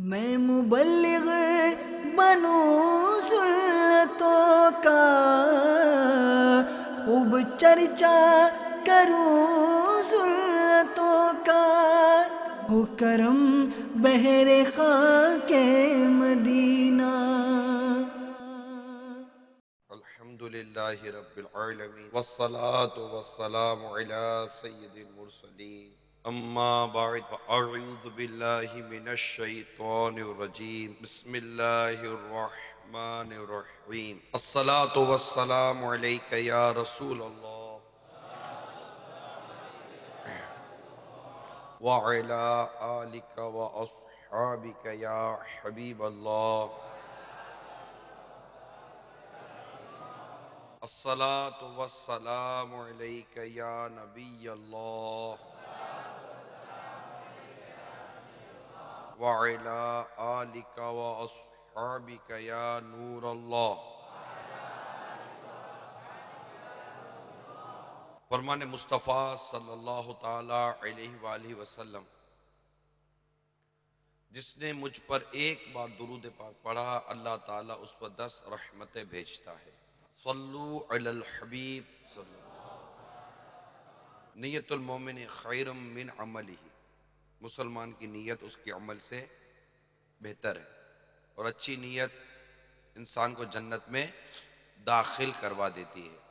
میں مبلغ بنوں سنتوں کا، خوب چرچا کروں سنتوں کا، ہو کرم بہر خاک مدینہ۔ الحمدللہ رب العالمین والصلاة والسلام علی سید المرسلین، اما بعد فاعوذ باللہ من الشیطان الرجیم، بسم اللہ الرحمن الرحیم۔ الصلاة والسلام علیک یا رسول اللہ وعلی آلک واصحابک یا حبیب اللہ۔ الصلاة والسلام علیک یا نبی اللہ وعلی آلک واصحابک یا نور اللہ۔ فرمان مصطفیٰ صلی اللہ تعالی علیہ وآلہ وسلم، جس نے مجھ پر ایک بار درود پاک پڑھا اللہ تعالیٰ اس پر 10 رحمتیں بھیجتا ہے۔ صلو علی الحبیب صلی اللہ۔ نیت المومن خیر من عملہ، مسلمان کی نیت اس کے عمل سے بہتر ہے، اور اچھی نیت انسان کو جنت میں داخل کروا دیتی ہے۔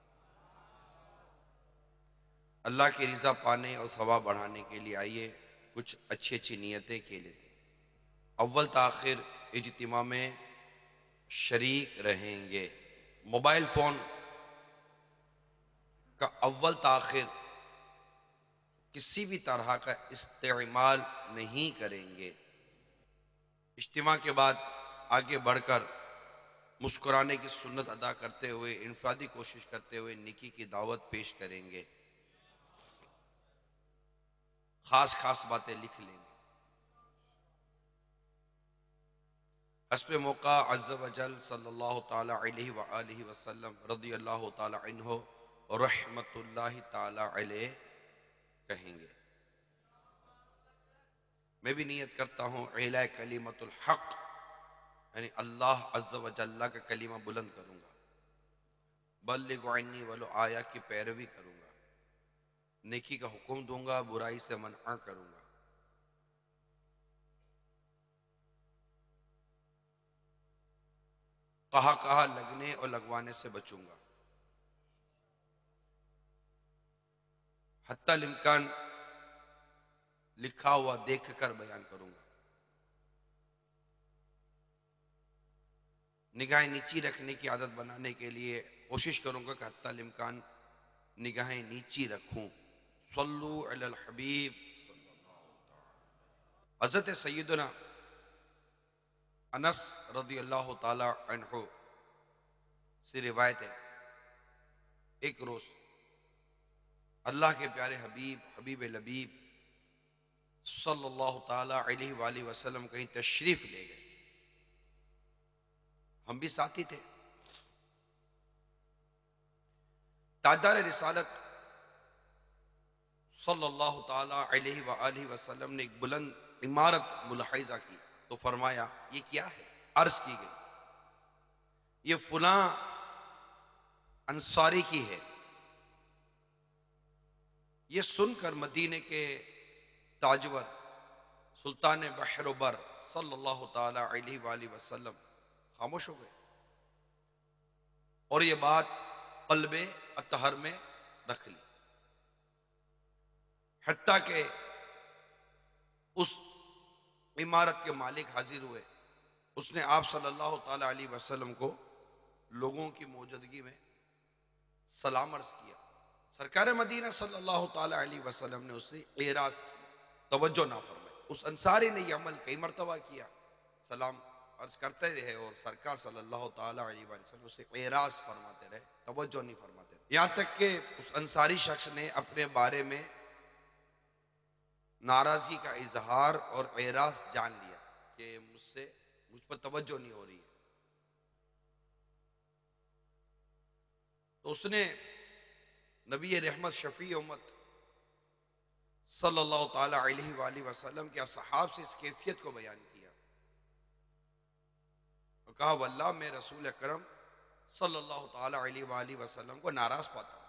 اللہ کی رضا پانے اور ثواب بڑھانے کے لیے آئیے کچھ اچھی اچھی نیتیں کے لیتے ہیں۔ اول تاخیر اجتماع میں شریک رہیں گے۔ موبائل فون کا اول تاخیر کسی بھی طرح کا استعمال نہیں کریں گے۔ اجتماع کے بعد آگے بڑھ کر مسکرانے کی سنت ادا کرتے ہوئے انفرادی کوشش کرتے ہوئے نیکی کی دعوت پیش کریں گے۔ خاص باتیں لکھ لیں گے۔ حسب موقع عز و جل صلی اللہ تعالی علیہ وآلہ وسلم رضی اللہ تعالی عنہ رحمت اللہ تعالی علیہ کہیں گے۔ میں بھی نیت کرتا ہوں اعلاء کلمت الحق، یعنی اللہ عز و جل کا کلمہ بلند کروں گا، بلغ عنی ولو آیا کی پیروی کروں گا، نیکی کا حکم دوں گا، برائی سے منع کروں گا۔ کہا لگنے اور لگوانے سے بچوں گا، حتی الامکان لکھا ہوا دیکھ کر بیان کروں گا۔ نگاہیں نیچی رکھنے کی عادت بنانے کے لیے کوشش کروں گا کہ حتی الامکان نگاہیں نیچی رکھوں۔ صلو علی الحبیب صلی اللہ تعالی۔ حضرت سیدنا انس رضی اللہ تعالی عنہ سے روایت ہے، ایک روز اللہ کے پیارے حبیب لبیب صلی اللہ تعالی علیہ وآلہ وسلم کہیں تشریف لے گئے، ہم بھی ساتھی تھے۔ تاجدار رسالت صلی اللہ تعالی علیہ وآلہ وسلم نے ایک بلند عمارت ملاحظہ کی تو فرمایا یہ کیا ہے؟ عرض کی گئی یہ فلاں انصاری کی ہے۔ یہ سن کر مدینے کے تاجور سلطان بحر و بر صلی اللہ تعالی علیہ وآلہ وسلم خاموش ہو گئے، اور یہ بات قلب اطہر میں رکھ لی، حتیٰ کہ اس عمارت کے مالک حاضر ہوئے۔ اس نے آپ صلی اللہ تعالی علیہ وسلم کو لوگوں کی موجودگی میں سلام عرض کیا۔ سرکار مدینہ صلی اللہ تعالی علیہ وسلم نے اسے اعراض کیا، توجہ نہ فرمائی۔ اس انصاری نے یہ عمل کئی مرتبہ کیا، سلام عرض کرتے رہے، اور سرکار صلی اللہ تعالی علیہ وسلم اسے اعراض فرماتے رہے، توجہ نہیں فرماتے رہے، یہاں تک کہ اس انصاری شخص نے اپنے بارے میں ناراضگی کا اظہار اور اعراض جان لیا کہ مجھ پر توجہ نہیں ہو رہی ہے۔ تو اس نے نبی رحمت شفیع امت صلی اللہ تعالی علیہ وآلہ وسلم کے اصحاب سے اس کیفیت کو بیان کیا۔ تو کہا واللہ میں رسول اکرم صلی اللہ تعالی علیہ وآلہ وسلم کو ناراض پاتا ہوں۔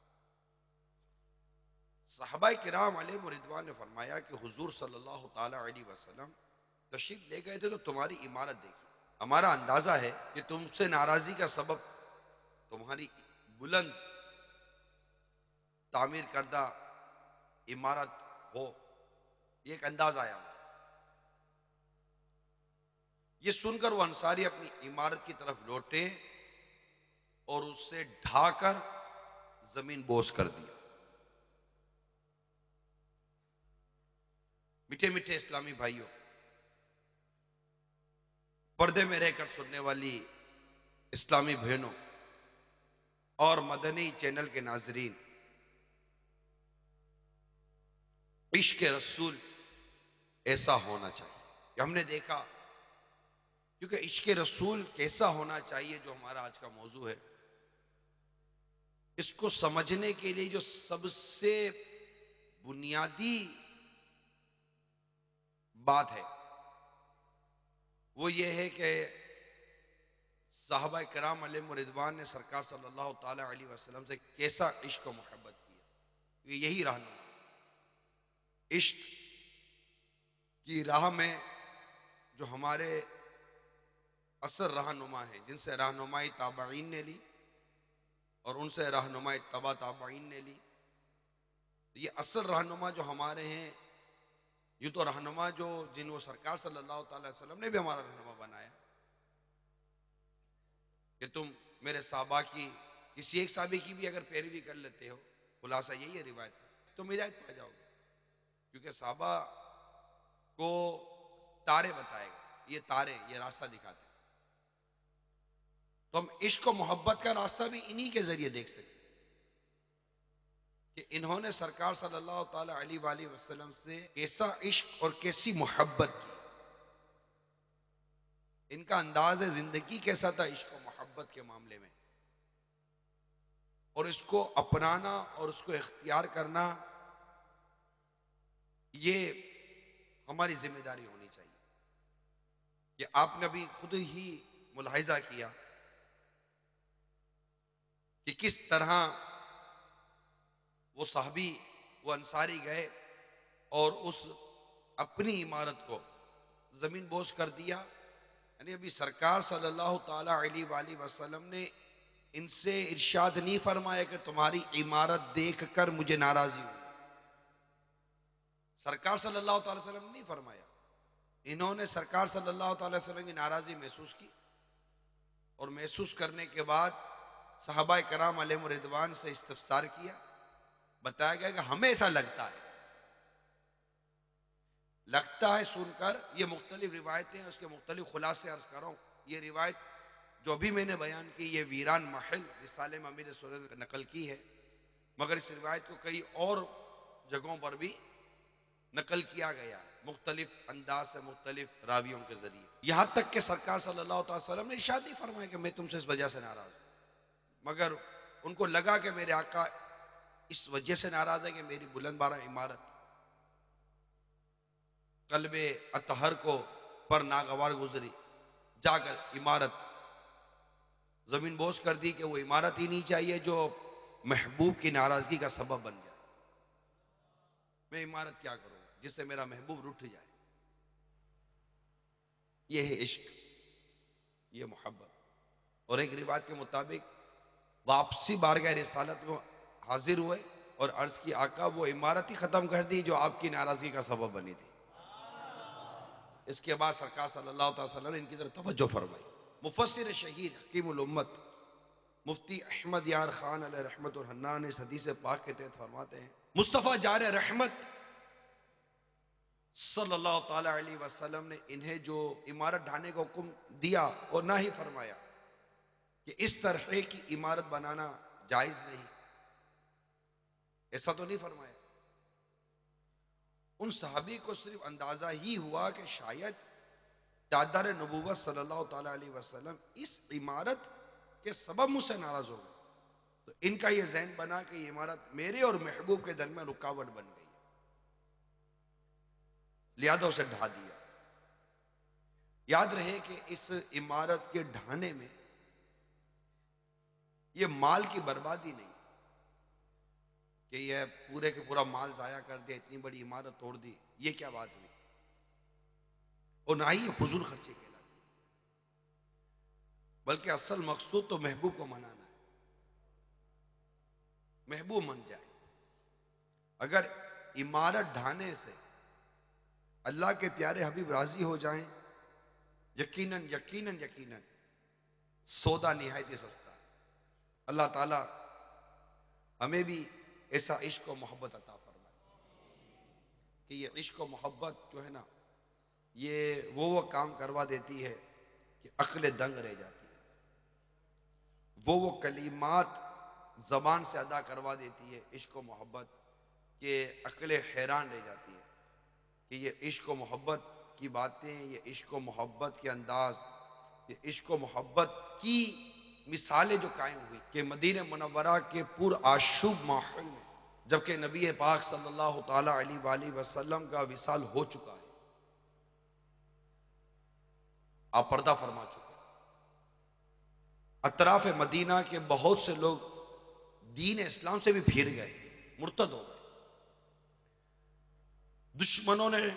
صحابہ کرام علیہ رضوان نے فرمایا کہ حضور صلی اللہ تعالی علیہ وسلم تشریف لے گئے تھے تو تمہاری عمارت دیکھی، ہمارا اندازہ ہے کہ تم سے ناراضی کا سبب تمہاری بلند تعمیر کردہ عمارت ہو، یہ ایک انداز آیا۔ یہ سن کر وہ انصاری اپنی عمارت کی طرف لوٹے اور اس سے ڈھا کر زمین بوس کر دیا۔ میٹھے میٹھے اسلامی بھائیوں، پردے میں رہ کر سننے والی اسلامی بہنوں اور مدنی چینل کے ناظرین، عشق رسول ایسا ہونا چاہیے کہ ہم نے دیکھا، کیونکہ عشق رسول کیسا ہونا چاہیے جو ہمارا آج کا موضوع ہے، اس کو سمجھنے کے لیے جو سب سے بنیادی بات ہے وہ یہ ہے کہ صحابہ کرام علیہ رضوان نے سرکار صلی اللہ تعالی علیہ وسلم سے کیسا عشق و محبت کیا۔ یہی رہنما عشق کی راہ میں جو ہمارے اصل رہنما ہیں، جن سے رہنمائی تابعین نے لی اور ان سے رہنمائی تبع تابعین نے لی، یہ اصل رہنما جو ہمارے ہیں، یہ تو رہنما جن وہ سرکار صلی اللہ تعالی وسلم نے بھی ہمارا رہنما بنایا کہ تم میرے صحابہ کی کسی ایک صحابی کی بھی اگر پیروی کر لیتے ہو، خلاصہ یہی ہے روایت، تم ہدایت پا جاؤ گے، کیونکہ صحابہ کو تارے بتائے گا، یہ تارے یہ راستہ دکھاتے ہیں، تو ہم عشق و محبت کا راستہ بھی انہی کے ذریعے دیکھ سکتے ہیں کہ انہوں نے سرکار صلی اللہ تعالی علیہ وآلہ وسلم سے کیسا عشق اور کیسی محبت کی، ان کا انداز زندگی کیسا تھا عشق و محبت کے معاملے میں، اور اس کو اپنانا اور اس کو اختیار کرنا یہ ہماری ذمہ داری ہونی چاہیے۔ کہ آپ نے بھی خود ہی ملاحظہ کیا کہ کس طرح وہ صحابی وہ انصاری گئے اور اس اپنی عمارت کو زمین بوس کر دیا، یعنی ابھی سرکار صلی اللہ تعالی علیہ وآلہ وسلم نے ان سے ارشاد نہیں فرمایا کہ تمہاری عمارت دیکھ کر مجھے ناراضی ہوئی، سرکار صلی اللہ تعالی وسلم نے نہیں فرمایا، انہوں نے سرکار صلی اللہ تعالی وسلم کی ناراضی محسوس کی، اور محسوس کرنے کے بعد صحابہ کرام علیہ رضوان سے استفسار کیا، بتایا گیا کہ ہمیں ایسا لگتا ہے سن کر، یہ مختلف روایتیں ہیں، اس کے مختلف خلاصے عرض کر رہا ہوں۔ یہ روایت جو ابھی میں نے بیان کی یہ ویران محل رسالے میں امیر سنت نقل کی ہے، مگر اس روایت کو کئی اور جگہوں پر بھی نقل کیا گیا مختلف انداز سے مختلف راویوں کے ذریعے، یہاں تک کہ سرکار صلی اللہ تعالی وسلم نے ارشاد نہیں فرمایا کہ میں تم سے اس وجہ سے ناراض ہوں، مگر ان کو لگا کہ میرے آقا اس وجہ سے ناراض ہے کہ میری بلند بارہ عمارت قلب اطہر کو پر ناگوار گزری، جا کر عمارت زمین بوس کر دی کہ وہ عمارت ہی نہیں چاہیے جو محبوب کی ناراضگی کا سبب بن جائے، میں عمارت کیا کروں جس سے میرا محبوب رٹھ جائے۔ یہ ہے عشق، یہ محبت۔ اور ایک روایت کے مطابق واپسی بارگاہ رسالت میں حاضر ہوئے اور عرض کی آقا وہ عمارت ہی ختم کر دی جو آپ کی ناراضگی کا سبب بنی تھی۔ اس کے بعد سرکار صلی اللہ علیہ وسلم نے ان کی طرف توجہ فرمائی۔ مفسر شہید حکیم الامت مفتی احمد یار خان علیہ رحمت الحنان اس حدیث پاک کے تحت فرماتے ہیں، مصطفیٰ جار رحمت صلی اللہ تعالی علیہ وسلم نے انہیں جو عمارت ڈھانے کا حکم دیا اور نہ ہی فرمایا کہ اس طرح کی عمارت بنانا جائز نہیں، ایسا تو نہیں فرمایا۔ ان صحابی کو صرف اندازہ ہی ہوا کہ شاید تاجدار نبوت صلی اللہ تعالی علیہ وسلم اس عمارت کے سبب مجھ سے ناراض ہو گئے، تو ان کا یہ ذہن بنا کہ یہ عمارت میرے اور محبوب کے درمیان رکاوٹ بن گئی ہے، لہذا اسے ڈھا دیا۔ یاد رہے کہ اس عمارت کے ڈھانے میں یہ مال کی بربادی نہیں کہ یہ پورے کے پورا مال ضائع کر دیا، اتنی بڑی عمارت توڑ دی، یہ کیا بات ہوئی؟ اور نہ ہی یہ فضول خرچے کہلاتے، بلکہ اصل مقصود تو محبوب کو منانا ہے، محبوب من جائے۔ اگر عمارت ڈھانے سے اللہ کے پیارے حبیب راضی ہو جائیں، یقیناً یقیناً یقیناً سودا نہایت ہی سستا ہے۔ اللہ تعالیٰ ہمیں بھی ایسا عشق و محبت عطا فرمائے کہ یہ عشق و محبت جو ہے نا، یہ وہ کام کروا دیتی ہے کہ عقل دنگ رہ جاتی ہے، وہ کلمات زبان سے ادا کروا دیتی ہے عشق و محبت کہ عقل حیران رہ جاتی ہے کہ یہ عشق و محبت کی باتیں، یہ عشق و محبت کے انداز، یہ عشق و محبت کی مثالیں جو قائم ہوئی کہ مدینہ منورہ کے پر آشوب ماحول میں، جبکہ نبی پاک صلی اللہ تعالی علیہ وآلہ وسلم کا وصال ہو چکا ہے، آپ پردہ فرما چکے، اطراف مدینہ کے بہت سے لوگ دین اسلام سے بھی پھر گئے، مرتد ہو گئے، دشمنوں نے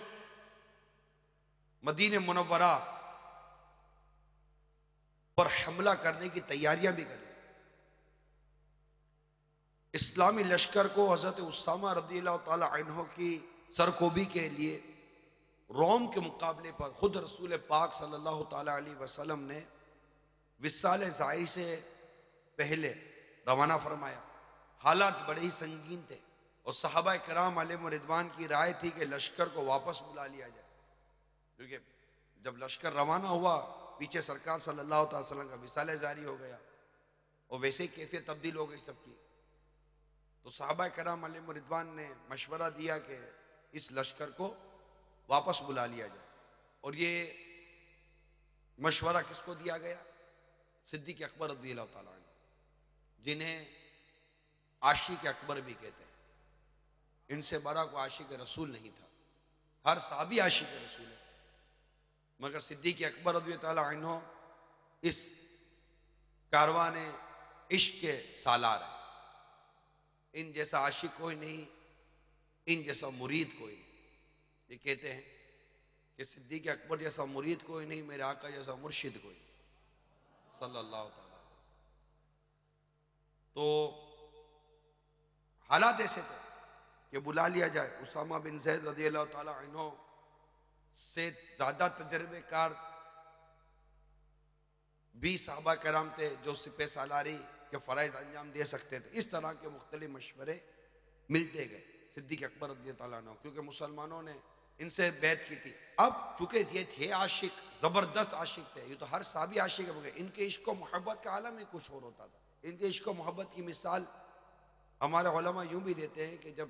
مدینہ منورہ پر حملہ کرنے کی تیاریاں بھی کری، اسلامی لشکر کو حضرت اسامہ رضی اللہ تعالی عنہ کی سرکوبی کے لیے روم کے مقابلے پر خود رسول پاک صلی اللہ تعالی علیہ وسلم نے وصال ظاہری سے پہلے روانہ فرمایا۔ حالات بڑے ہی سنگین تھے اور صحابہ کرام علیہم رضوان کی رائے تھی کہ لشکر کو واپس بلا لیا جائے، کیونکہ جب لشکر روانہ ہوا پیچھے سرکار صلی اللہ تعالی وسلم کا وصال ظاہری ہو گیا اور ویسے ہی کیفیت تبدیل ہو گئی سب کی، تو صحابہ کرام علیہم رضوان نے مشورہ دیا کہ اس لشکر کو واپس بلا لیا جائے، اور یہ مشورہ کس کو دیا گیا؟ صدیق اکبر رضی اللہ تعالیٰ عنہ، جنہیں عاشق اکبر بھی کہتے ہیں، ان سے بڑا کوئی عاشق رسول نہیں تھا، ہر صحابی عاشق رسول ہے، مگر صدیق اکبر رضی اللہ تعالیٰ عنہ اس کاروان عشق کے سالار ہیں، ان جیسا عاشق کوئی نہیں، ان جیسا مرید کوئی نہیں، یہ کہتے ہیں کہ صدیق اکبر جیسا مرید کوئی نہیں، میرے آقا جیسا مرشد کوئی نہیں صلی اللہ تعالیٰ علیہ وسلم۔ تو حالات ایسے تھے کہ بلا لیا جائے، اسامہ بن زید رضی اللہ تعالیٰ عنہ سے زیادہ تجربے کار بھی صحابہ کرام تھے جو سپہ سالاری کے فرائض انجام دے سکتے تھے، اس طرح کے مختلف مشورے ملتے گئے صدیق اکبر رضی اللہ تعالیٰ عنہ، کیونکہ مسلمانوں نے ان سے بیعت کی تھی۔ اب چونکہ یہ تھے عاشق، زبردست عاشق تھے، یہ تو ہر صحابی عاشق ہے، ان کے عشق و محبت کا عالم ہی کچھ اور ہوتا تھا، ان کے عشق و محبت کی مثال ہمارے علماء یوں بھی دیتے ہیں کہ جب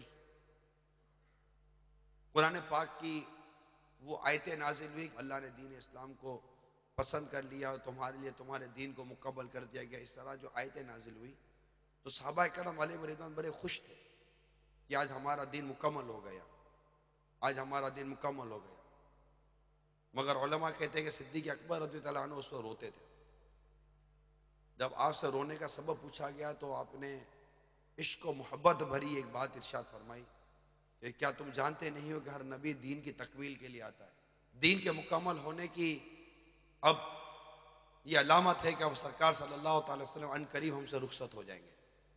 قرآن پاک کی وہ آیتیں نازل ہوئی، اللہ نے دین اسلام کو پسند کر لیا اور تمہارے لیے تمہارے دین کو مکمل کر دیا گیا، اس طرح جو آیتیں نازل ہوئی تو صحابہ کرام علیہم رضوان بڑے خوش تھے کہ آج ہمارا دین مکمل ہو گیا، آج ہمارا دین مکمل ہو گیا، مگر علماء کہتے ہیں کہ صدیق اکبر رضی اللہ عنہ اس کو روتے تھے۔ جب آپ سے رونے کا سبب پوچھا گیا تو آپ نے عشق و محبت بھری ایک بات ارشاد فرمائی کہ کیا تم جانتے نہیں ہو کہ ہر نبی دین کی تکمیل کے لیے آتا ہے، دین کے مکمل ہونے کی اب یہ علامت ہے کہ اب سرکار صلی اللہ تعالی وسلم ان قریب ہم سے رخصت ہو جائیں گے۔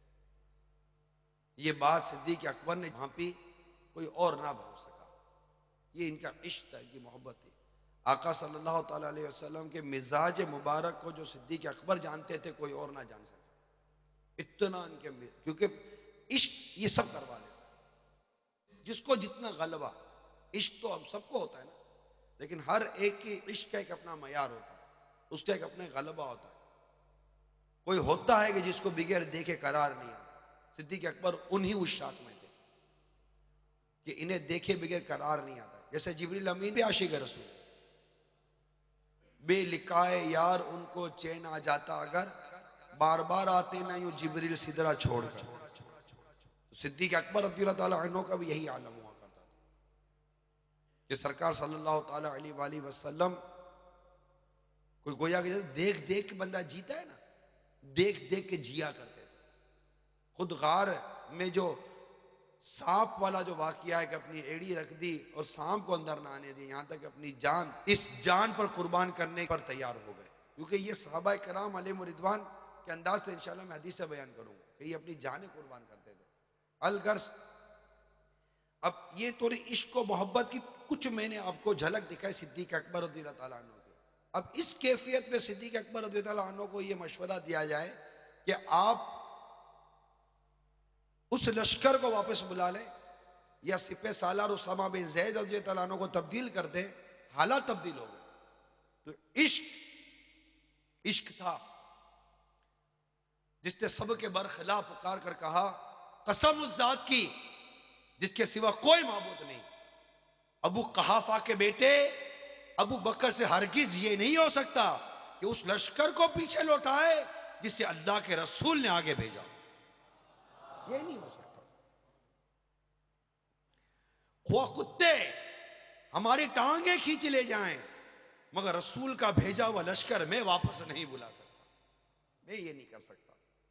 یہ بات صدیق اکبر نے بھانپی، کوئی اور نہ بھانپ سکا، یہ ان کا عشق تھا، ان کی محبت تھی۔ آقا صلی اللہ تعالی علیہ وسلم کے مزاج مبارک کو جو صدیق اکبر جانتے تھے کوئی اور نہ جان سکا، اتنا ان کے کیونکہ عشق یہ سب کروا لیتا ہے، جس کو جتنا غلبہ، عشق تو اب سب کو ہوتا ہے نا، لیکن ہر ایک کی عشق کا ایک اپنا معیار ہوتا ہے، اس کا ایک اپنا غلبہ ہوتا ہے۔ کوئی ہوتا ہے کہ جس کو بغیر دیکھے قرار نہیں آتا، صدیق اکبر انہی عشاق میں تھے کہ انہیں دیکھے بغیر قرار نہیں آتا، جیسے جبریل امین بھی عاشق رسول ہے، بے لقائے یار ان کو چین آ جاتا اگر بار بار آتے نہ یوں جبریل سدرا چھوڑ کر۔ صدیق اکبر رضی اللہ تعالیٰ عنہ کا بھی یہی عالم ہوا کرتا تھا کہ سرکار صلی اللہ تعالیٰ علیہ وآلہ وسلم کوئی گویا کہ دیکھ دیکھ کے بندہ جیتا ہے نا، دیکھ دیکھ کے جیا کرتے تھے. خود غار میں جو سانپ والا جو واقعہ ہے کہ اپنی ایڑی رکھ دی اور سانپ کو اندر نہ آنے دی، یہاں تک کہ اپنی جان اس جان پر قربان کرنے پر تیار ہو گئے. کیونکہ یہ صحابہ کرام علیہ رضوان کے انداز سے انشاءاللہ میں حدیث سے بیان کروں گا کہ یہ اپنی جانیں قربان کرتے تھے. الغرض اب یہ تھوڑی عشق و محبت کی کچھ میں نے آپ کو جھلک دکھائی صدیق اکبر رضی اللہ تعالیٰ عنہ کی. اب اس کیفیت میں صدیق اکبر رضی اللہ عنہ کو یہ مشورہ دیا جائے کہ آپ اس لشکر کو واپس بلا لیں یا سپہ سالار اسامہ بن زید رضی اللہ عنہ کو تبدیل کر دیں. حالات تبدیل ہو گئے. تو عشق تھا جس نے سب کے برخلاف پکار کر کہا قسم اس ذات کی جس کے سوا کوئی معبود نہیں. ابو قحافہ کے بیٹے ابو بکر سے ہرگز یہ نہیں ہو سکتا کہ اس لشکر کو پیچھے لوٹائے جسے اللہ کے رسول نے آگے بھیجا. یہ نہیں ہو سکتا. خواہ کتے ہماری ٹانگیں کھینچ لے جائیں مگر رسول کا بھیجا ہوا لشکر میں واپس نہیں بلا سکتا. میں یہ نہیں کر سکتا.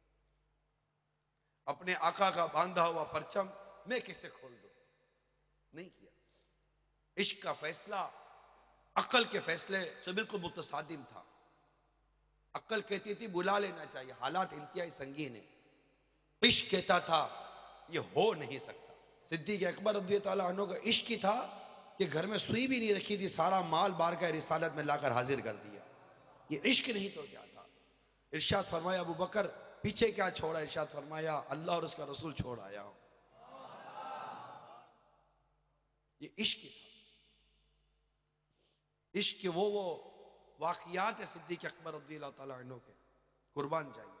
اپنے آقا کا باندھا ہوا پرچم میں کسے کھول دوں؟ نہیں کیا. عشق کا فیصلہ عقل کے فیصلے سے بالکل متصادم تھا. عقل کہتی تھی بلا لینا چاہیے، حالات انتہائی سنگین ہیں. عشق کہتا تھا یہ ہو نہیں سکتا. صدیق اکبر رضی اللہ عنہ کا عشق ہی تھا کہ گھر میں سوئی بھی نہیں رکھی تھی، سارا مال بارگاہ رسالت میں لا کر حاضر کر دیا. یہ عشق نہیں تو کیا تھا؟ ارشاد فرمایا ابو بکر پیچھے کیا چھوڑا؟ ارشاد فرمایا اللہ اور اس کا رسول چھوڑ آیا ہوں. یہ عشق تھا. عشق کے وہ واقعات ہیں صدیق اکبر رضی اللہ تعالیٰ عنہ کے، قربان جائیے.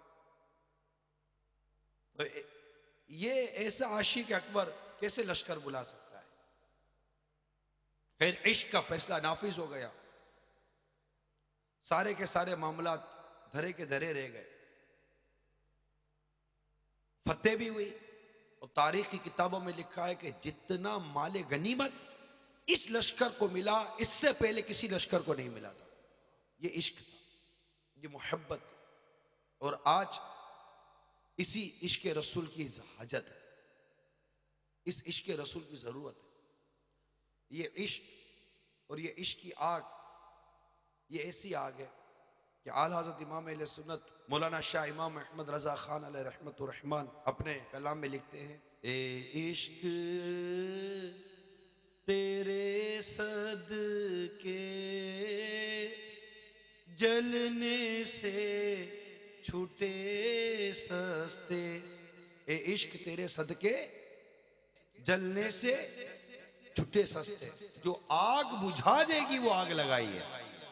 تو یہ ایسا عاشق اکبر کیسے لشکر بلا سکتا ہے؟ پھر عشق کا فیصلہ نافذ ہو گیا. سارے کے سارے معاملات دھرے کے دھرے رہ گئے. فتح بھی ہوئی اور تاریخ کی کتابوں میں لکھا ہے کہ جتنا مال غنیمت اس لشکر کو ملا اس سے پہلے کسی لشکر کو نہیں ملا تھا. یہ عشق تھا، یہ محبت تھی. اور آج اسی عشق رسول کی حاجت ہے، اس عشق رسول کی ضرورت ہے. یہ عشق اور یہ عشق کی آگ یہ ایسی آگ ہے کہ اعلیٰ حضرت امام اہل سنت مولانا شاہ امام احمد رضا خان علیہ رحمت الرحمن اپنے کلام میں لکھتے ہیں اے عشق تیرے صدقے جلنے سے چھوٹے سستے. اے عشق تیرے صدقے جلنے سے چھوٹے سستے. جو آگ بجھا دے گی وہ آگ لگائی ہے.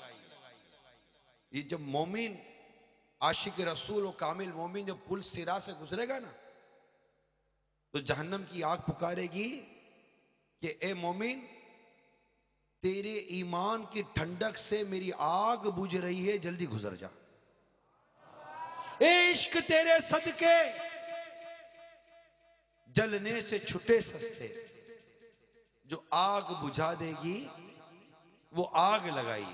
یہ جب مومن عاشق رسول و کامل مومن جب پل صراط سے گزرے گا نا تو جہنم کی آگ پکارے گی کہ اے مومن تیرے ایمان کی ٹھنڈک سے میری آگ بجھ رہی ہے، جلدی گزر جا. اے عشق تیرے صدقے جلنے سے چھٹے سستے. جو آگ بجھا دے گی وہ آگ لگائی.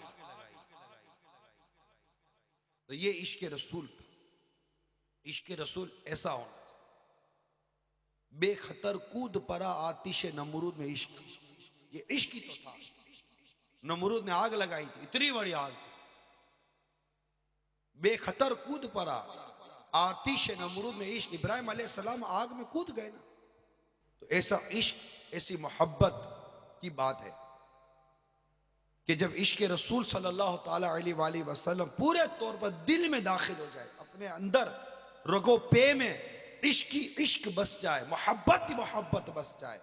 تو یہ عشق رسول تھا. عشق رسول ایسا ہونا چاہیے. بے خطر کود پڑا آتش نمرود میں عشق. یہ عشق ہی تو تھا. نمرود نے آگ لگائی تھی، اتنی بڑی آگ تھی. بے خطر کود پڑا آتش نمرود میں عشق. ابراہیم علیہ السلام آگ میں کود گئے نا. تو ایسا عشق ایسی محبت کی بات ہے کہ جب عشق رسول صلی اللہ تعالی علیہ وآلہ وسلم پورے طور پر دل میں داخل ہو جائے، اپنے اندر رگو پے میں عشق کی عشق بس جائے، محبت کی محبت بس جائے،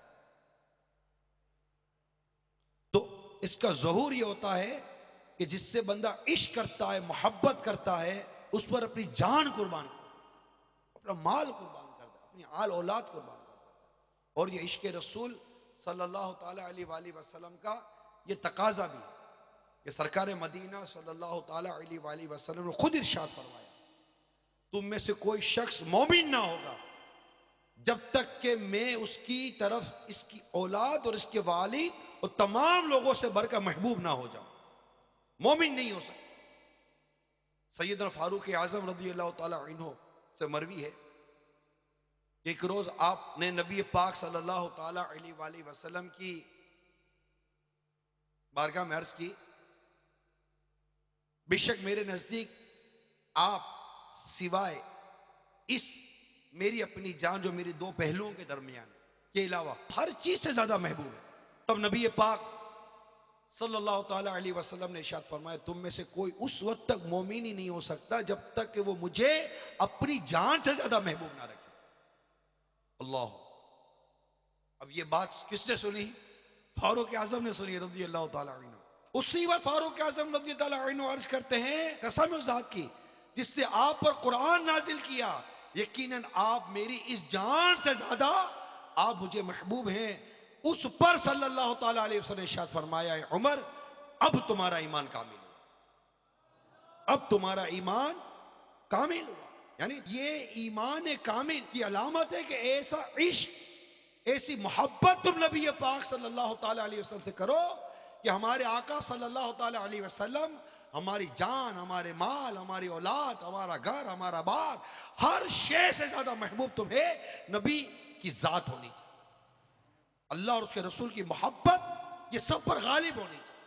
تو اس کا ظہور یہ ہوتا ہے کہ جس سے بندہ عشق کرتا ہے، محبت کرتا ہے، اس پر اپنی جان قربان کرتا ہے، اپنا مال قربان کرتا ہے، اپنی آل اولاد قربان کرتا ہے. اور یہ عشق رسول صلی اللہ تعالی علیہ وآلہ وسلم کا یہ تقاضا بھی ہے کہ سرکار مدینہ صلی اللہ تعالی علیہ وآلہ وسلم نے خود ارشاد فرمایا تم میں سے کوئی شخص مومن نہ ہوگا جب تک کہ میں اس کی طرف اس کی اولاد اور اس کے والد اور تمام لوگوں سے بڑھ کر محبوب نہ ہو جاؤں. مومن نہیں ہو سکتا. سیدنا فاروق اعظم رضی اللہ تعالی عنہ سے مروی ہے، ایک روز آپ نے نبی پاک صلی اللہ تعالی علیہ وآلہ وسلم کی بارگاہ میں عرض کی، بے شک میرے نزدیک آپ سوائے اس میری اپنی جان جو میری دو پہلوؤں کے درمیان کے علاوہ ہر چیز سے زیادہ محبوب ہے۔ تب نبی پاک صلی اللہ تعالی علیہ وسلم نے ارشاد فرمایا، تم میں سے کوئی اس وقت تک مومن ہی نہیں ہو سکتا جب تک کہ وہ مجھے اپنی جان سے زیادہ محبوب نہ رکھے۔ اللہ، اب یہ بات کس نے سنی؟ فاروق اعظم نے سنی رضی اللہ تعالی عنہ۔ اسی وقت فاروق اعظم رضی اللہ تعالی عنہ عرض کرتے ہیں، قسم اس ذات کی جس نے آپ پر قرآن نازل کیا، یقیناً آپ میری اس جان سے زیادہ آپ مجھے محبوب ہیں۔ اس پر صلی اللہ تعالی علیہ وسلم نے ارشاد فرمایا، اے عمر اب تمہارا ایمان کامل ہوا، اب تمہارا ایمان کامل ہوا۔ یعنی یہ ایمان کامل کی علامت ہے کہ ایسا عشق، ایسی محبت تم نبی پاک صلی اللہ تعالی علیہ وسلم سے کرو کہ ہمارے آقا صلی اللہ تعالی علیہ وسلم ہماری جان، ہمارے مال، ہماری اولاد، ہمارا گھر، ہمارا بار، ہر شے سے زیادہ محبوب تمہیں نبی کی ذات ہونی چاہیے۔ اللہ اور اس کے رسول کی محبت یہ سب پر غالب ہونی چاہیے،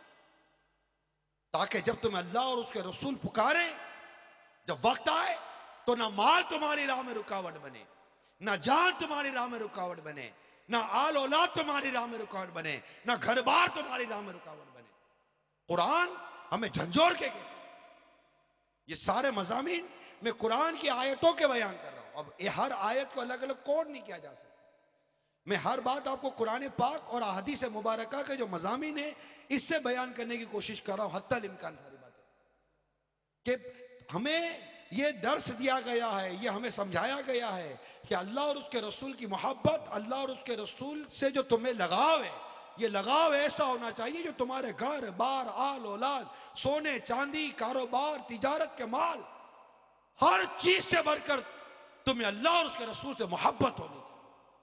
تاکہ جب تمہیں اللہ اور اس کے رسول پکاریں، جب وقت آئے تو نہ مال تمہاری راہ میں رکاوٹ بنے، نہ جان تمہاری راہ میں رکاوٹ بنے، نہ آل اولاد تمہاری راہ میں رکاوٹ بنے، نہ گھر بار تمہاری راہ میں رکاوٹ بنے۔ قرآن ہمیں جھنجھوڑ کے کہتا ہے۔ یہ سارے مضامین میں قرآن کی آیتوں کے بیان کر رہا ہوں۔ اب یہ ہر آیت کو الگ الگ کوڈ نہیں کیا جا سکتا، میں ہر بات آپ کو قرآن پاک اور احادیث مبارکہ کے جو مضامین ہیں اس سے بیان کرنے کی کوشش کر رہا ہوں، حتی الامکان ساری باتیں، کہ ہمیں یہ درس دیا گیا ہے، یہ ہمیں سمجھایا گیا ہے کہ اللہ اور اس کے رسول کی محبت، اللہ اور اس کے رسول سے جو تمہیں لگاؤ ہے، یہ لگاؤ ایسا ہونا چاہیے جو تمہارے گھر بار، آل اولاد، سونے چاندی، کاروبار، تجارت کے مال، ہر چیز سے بڑھ کر تمہیں اللہ اور اس کے رسول سے محبت ہونی چاہیے۔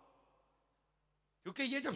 کیونکہ یہ جب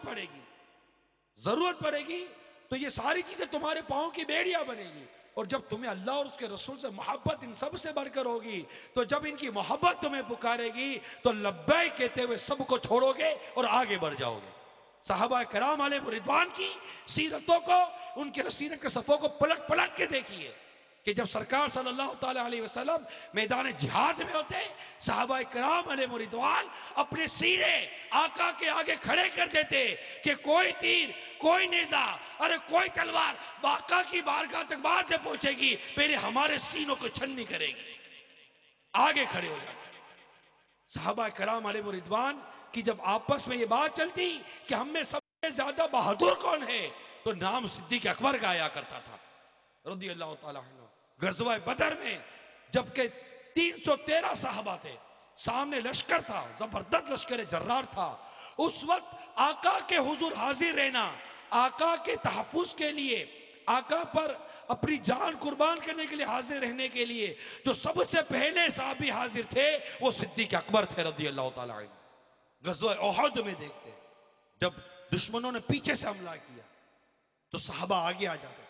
ضرورت پڑے گی تو یہ ساری چیزیں تمہارے پاؤں کی بیڑیاں بنے گی، اور جب تمہیں اللہ اور اس کے رسول سے محبت ان سب سے بڑھ کر ہوگی تو جب ان کی محبت تمہیں پکارے گی تو لبیک کہتے ہوئے سب کو چھوڑو گے اور آگے بڑھ جاؤ گے۔ صحابہ کرام علیہ رضوان کی سیرتوں کو، ان کے سیرت کے صفوں کو پلٹ پلٹ کے دیکھیے کہ جب سرکار صلی اللہ تعالی علیہ وسلم میدان جہاد میں ہوتے، صحابہ کرام علیہ رضوان اپنے سینے آقا کے آگے کھڑے کر دیتے کہ کوئی تیر، کوئی نیزہ، ارے کوئی تلوار آقا کی بارگاہ تک بعد سے پہنچے گی، پہلے ہمارے سینوں کو چھننی کرے گی، آگے کھڑے ہو جاتے۔ صحابہ کرام علیہ رضوان کی جب آپس میں یہ بات چلتی کہ ہم میں سب سے زیادہ بہادر کون ہے تو نام صدیق اکبر کا آیا کرتا تھا رضی اللہ تعالیٰ عنہ۔ غزوہ بدر میں جبکہ 313 صحابہ تھے، سامنے لشکر تھا، زبردست لشکر جرار تھا، اس وقت آقا کے حضور حاضر رہنا، آقا کے تحفظ کے لیے، آقا پر اپنی جان قربان کرنے کے لیے حاضر رہنے کے لیے جو سب سے پہلے صحابی حاضر تھے وہ صدیق اکبر تھے رضی اللہ تعالیٰ عنہ۔ غزوہ احد میں دیکھتے جب دشمنوں نے پیچھے سے حملہ کیا تو صحابہ آگے آ جاتے،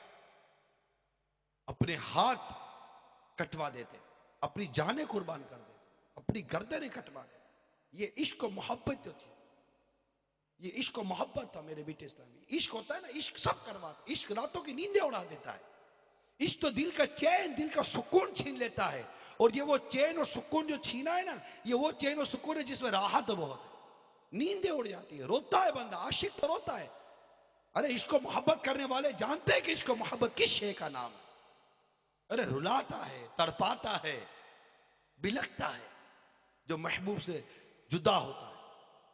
اپنے ہاتھ کٹوا دیتے، اپنی جانیں قربان کر دیتے، اپنی گردنیں کٹوا دیتے۔ یہ عشق و محبت تھی، یہ عشق و محبت تھا میرے بیٹے اسلامی۔ عشق ہوتا ہے نا، عشق سب کرواتا، عشق راتوں کی نیندیں اڑا دیتا ہے، عشق تو دل کا چین، دل کا سکون چھین لیتا ہے، اور یہ وہ چین اور سکون جو چھینا ہے نا، یہ وہ چین اور سکون ہے جس میں راحت بہت ہے، نیندیں اڑ جاتی ہے، روتا ہے بندہ، عاشق تو روتا ہے۔ ارے عشق و محبت کرنے والے جانتے ہیں کہ عشق و محبت کس شے کا نام ہے۔ ارے رلاتا ہے، تڑپاتا ہے، بلکتا ہے جو محبوب سے جدا ہوتا ہے۔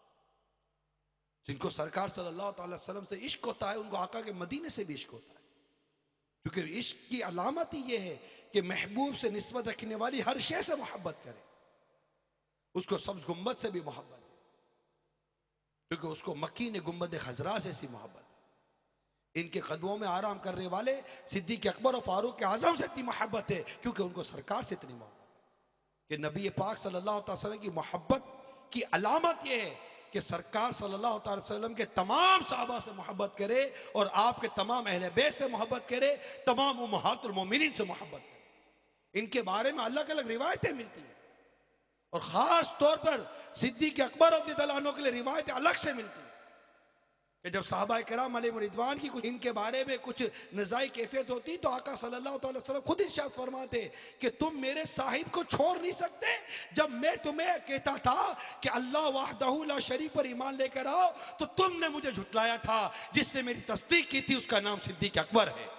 جن کو سرکار صلی اللہ تعالی وسلم سے عشق ہوتا ہے ان کو آقا کے مدینے سے بھی عشق ہوتا ہے، کیونکہ عشق کی علامت ہی یہ ہے کہ محبوب سے نسبت رکھنے والی ہر شے سے محبت کرے، اس کو سبز گنبد سے بھی محبت ہے کیونکہ اس کو مکین گنبد خضرا سے ایسی محبت ہے، ان کے قدموں میں آرام کرنے والے صدیق اکبر اور فاروق اعظم سے اتنی محبت ہے کیونکہ ان کو سرکار سے اتنی محبت ہے کہ نبی پاک صلی اللہ علیہ وسلم کی محبت کی علامت یہ ہے کہ سرکار صلی اللہ علیہ وسلم کے تمام صحابہ سے محبت کرے اور آپ کے تمام اہل بیت سے محبت کرے، تمام امہات المومنین سے محبت کرے۔ ان کے بارے میں الگ الگ روایتیں ملتی ہیں، اور خاص طور پر صدیق اکبر رضی اللہ عنہ کے لیے روایتیں الگ سے ملتی ہیں کہ جب صحابہ کرام علیہ رضوان کی ان کے بارے میں کچھ نزاعی کیفیت ہوتی تو آقا صلی اللہ علیہ وسلم خود ارشاد فرماتے کہ تم میرے صاحب کو چھوڑ نہیں سکتے، جب میں تمہیں کہتا تھا کہ اللہ وحدہ لا شریک پر ایمان لے کر آؤ تو تم نے مجھے جھٹلایا تھا، جس نے میری تصدیق کی تھی اس کا نام صدیق اکبر ہے۔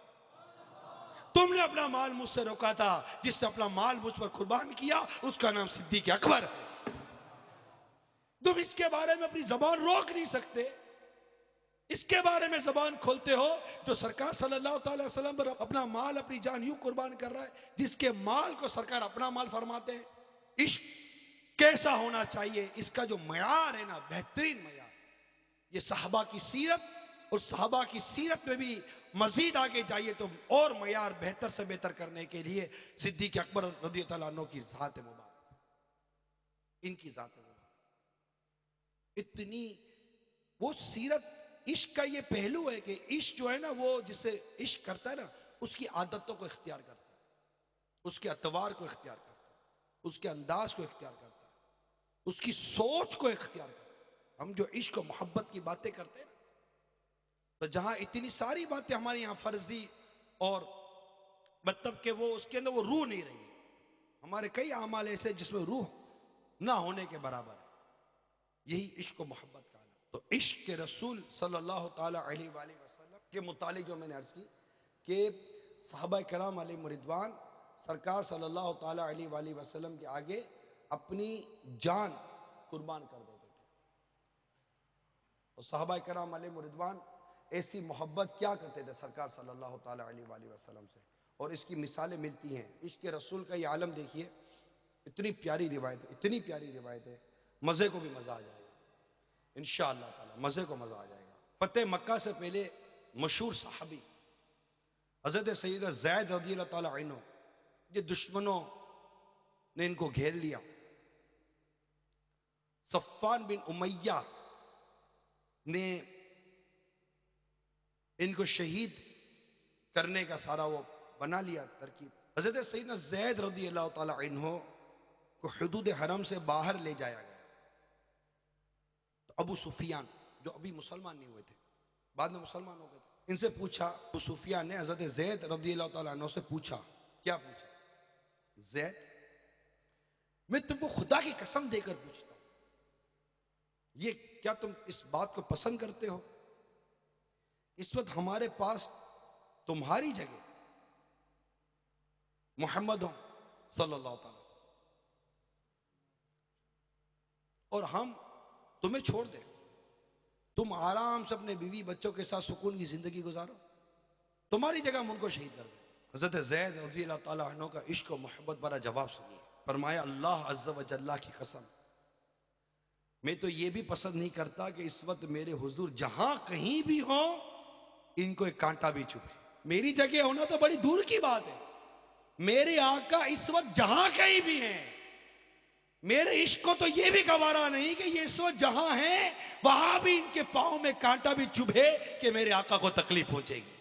تم نے اپنا مال مجھ سے روکا تھا، جس نے اپنا مال مجھ پر قربان کیا اس کا نام صدیق اکبر ہے۔ تم اس کے بارے میں اپنی زبان روک نہیں سکتے، اس کے بارے میں زبان کھولتے ہو جو سرکار صلی اللہ تعالی وسلم پر اپنا مال اپنی جان یوں قربان کر رہا ہے، جس کے مال کو سرکار اپنا مال فرماتے ہیں۔ عشق کیسا ہونا چاہیے، اس کا جو معیار ہے نا، بہترین معیار، یہ صحابہ کی سیرت، اور صحابہ کی سیرت میں بھی مزید آگے جائیے تو اور معیار بہتر سے بہتر کرنے کے لیے صدیق اکبر رضی اللہ عنہ کی ذات مبارک، ان کی ذات مبارک اتنی، وہ سیرت، عشق کا یہ پہلو ہے کہ عشق جو ہے نا، وہ جس سے عشق کرتا ہے نا، اس کی عادتوں کو اختیار کرتا ہے، اس کے اطوار کو اختیار کرتا ہے، اس کے انداز کو اختیار کرتا ہے، اس کی سوچ کو اختیار کرتا ہے۔ ہم جو عشق و محبت کی باتیں کرتے ہیں نا، تو جہاں اتنی ساری باتیں ہمارے یہاں فرضی اور مطلب کہ وہ اس کے اندر وہ روح نہیں رہی ہے، ہمارے کئی اعمال ایسے جس میں روح نہ ہونے کے برابر ہے، یہی عشق و محبت کا عالم۔ تو عشق کے رسول صلی اللہ تعالی علیہ وآلہ وسلم کے متعلق جو میں نے عرض کی کہ صحابہ کرام علیہ رضوان سرکار صلی اللہ تعالی علیہ وآلہ وسلم کے آگے اپنی جان قربان کر دیتے تھے، اور صحابہ کرام علیہ رضوان ایسی محبت کیا کرتے تھے سرکار صلی اللہ تعالی علیہ وآلہ وسلم سے، اور اس کی مثالیں ملتی ہیں۔ عشق کے رسول کا یہ عالم دیکھیے، اتنی پیاری روایت ہے، اتنی پیاری روایت ہے، مزے کو بھی مزہ آ جائے گا انشاءاللہ تعالی، مزے کو مزہ آ جائے گا۔ فتح مکہ سے پہلے مشہور صحابی حضرت سیدہ زید رضی اللہ تعالی عنہ، یہ دشمنوں نے ان کو گھیر لیا، صفان بن امیہ نے ان کو شہید کرنے کا سارا وہ بنا لیا ترکیب۔ حضرت سیدنا زید رضی اللہ تعالی عنہ کو حدود حرم سے باہر لے جایا گیا، تو ابو سفیان جو ابھی مسلمان نہیں ہوئے تھے، بعد میں مسلمان ہو گئے تھے، ان سے پوچھا، ابو سفیان نے حضرت زید رضی اللہ تعالی عنہ سے پوچھا، کیا پوچھا؟ زید، میں تم کو خدا کی قسم دے کر پوچھتا ہوں، یہ کیا تم اس بات کو پسند کرتے ہو؟ اس وقت ہمارے پاس تمہاری جگہ محمد صلی اللہ تعالی اور ہم تمہیں چھوڑ دیں، تم آرام سے اپنے بیوی بچوں کے ساتھ سکون کی زندگی گزارو، تمہاری جگہ ہم ان کو شہید کر دیں۔ حضرت زید رضی اللہ تعالیٰ عنہ کا عشق و محبت بڑا جواب سنیے، فرمایا اللہ عز و جل کی قسم، میں تو یہ بھی پسند نہیں کرتا کہ اس وقت میرے حضور جہاں کہیں بھی ہوں ان کو ایک کانٹا بھی چبھے، میری جگہ ہونا تو بڑی دور کی بات ہے، میرے آقا اس وقت جہاں کہیں بھی ہیں، میرے عشق کو تو یہ بھی گوارا نہیں کہ یہ اس وقت جہاں ہیں وہاں بھی ان کے پاؤں میں کانٹا بھی چبھے کہ میرے آقا کو تکلیف پہنچے گی۔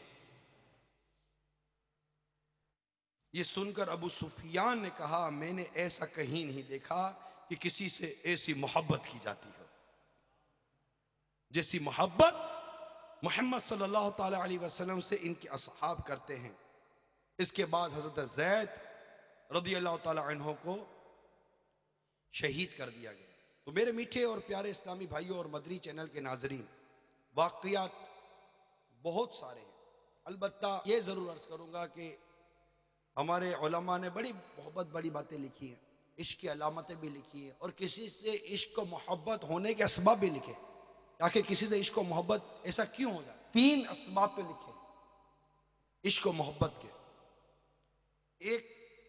یہ سن کر ابو سفیان نے کہا، میں نے ایسا کہیں نہیں دیکھا کہ کسی سے ایسی محبت کی جاتی ہو جیسی محبت محمد صلی اللہ تعالی علیہ وسلم سے ان کے اصحاب کرتے ہیں۔ اس کے بعد حضرت زید رضی اللہ تعالی عنہ کو شہید کر دیا گیا۔ تو میرے میٹھے اور پیارے اسلامی بھائیوں اور مدری چینل کے ناظرین، واقعات بہت سارے ہیں، البتہ یہ ضرور عرض کروں گا کہ ہمارے علماء نے بڑی محبت بڑی باتیں لکھی ہیں، عشق کی علامتیں بھی لکھی ہیں، اور کسی سے عشق و محبت ہونے کے اسباب بھی لکھے، تاکہ کسی سے عشق و محبت ایسا کیوں ہو جائے۔ 3 اسباب پہ لکھے عشق و محبت کے۔ ایک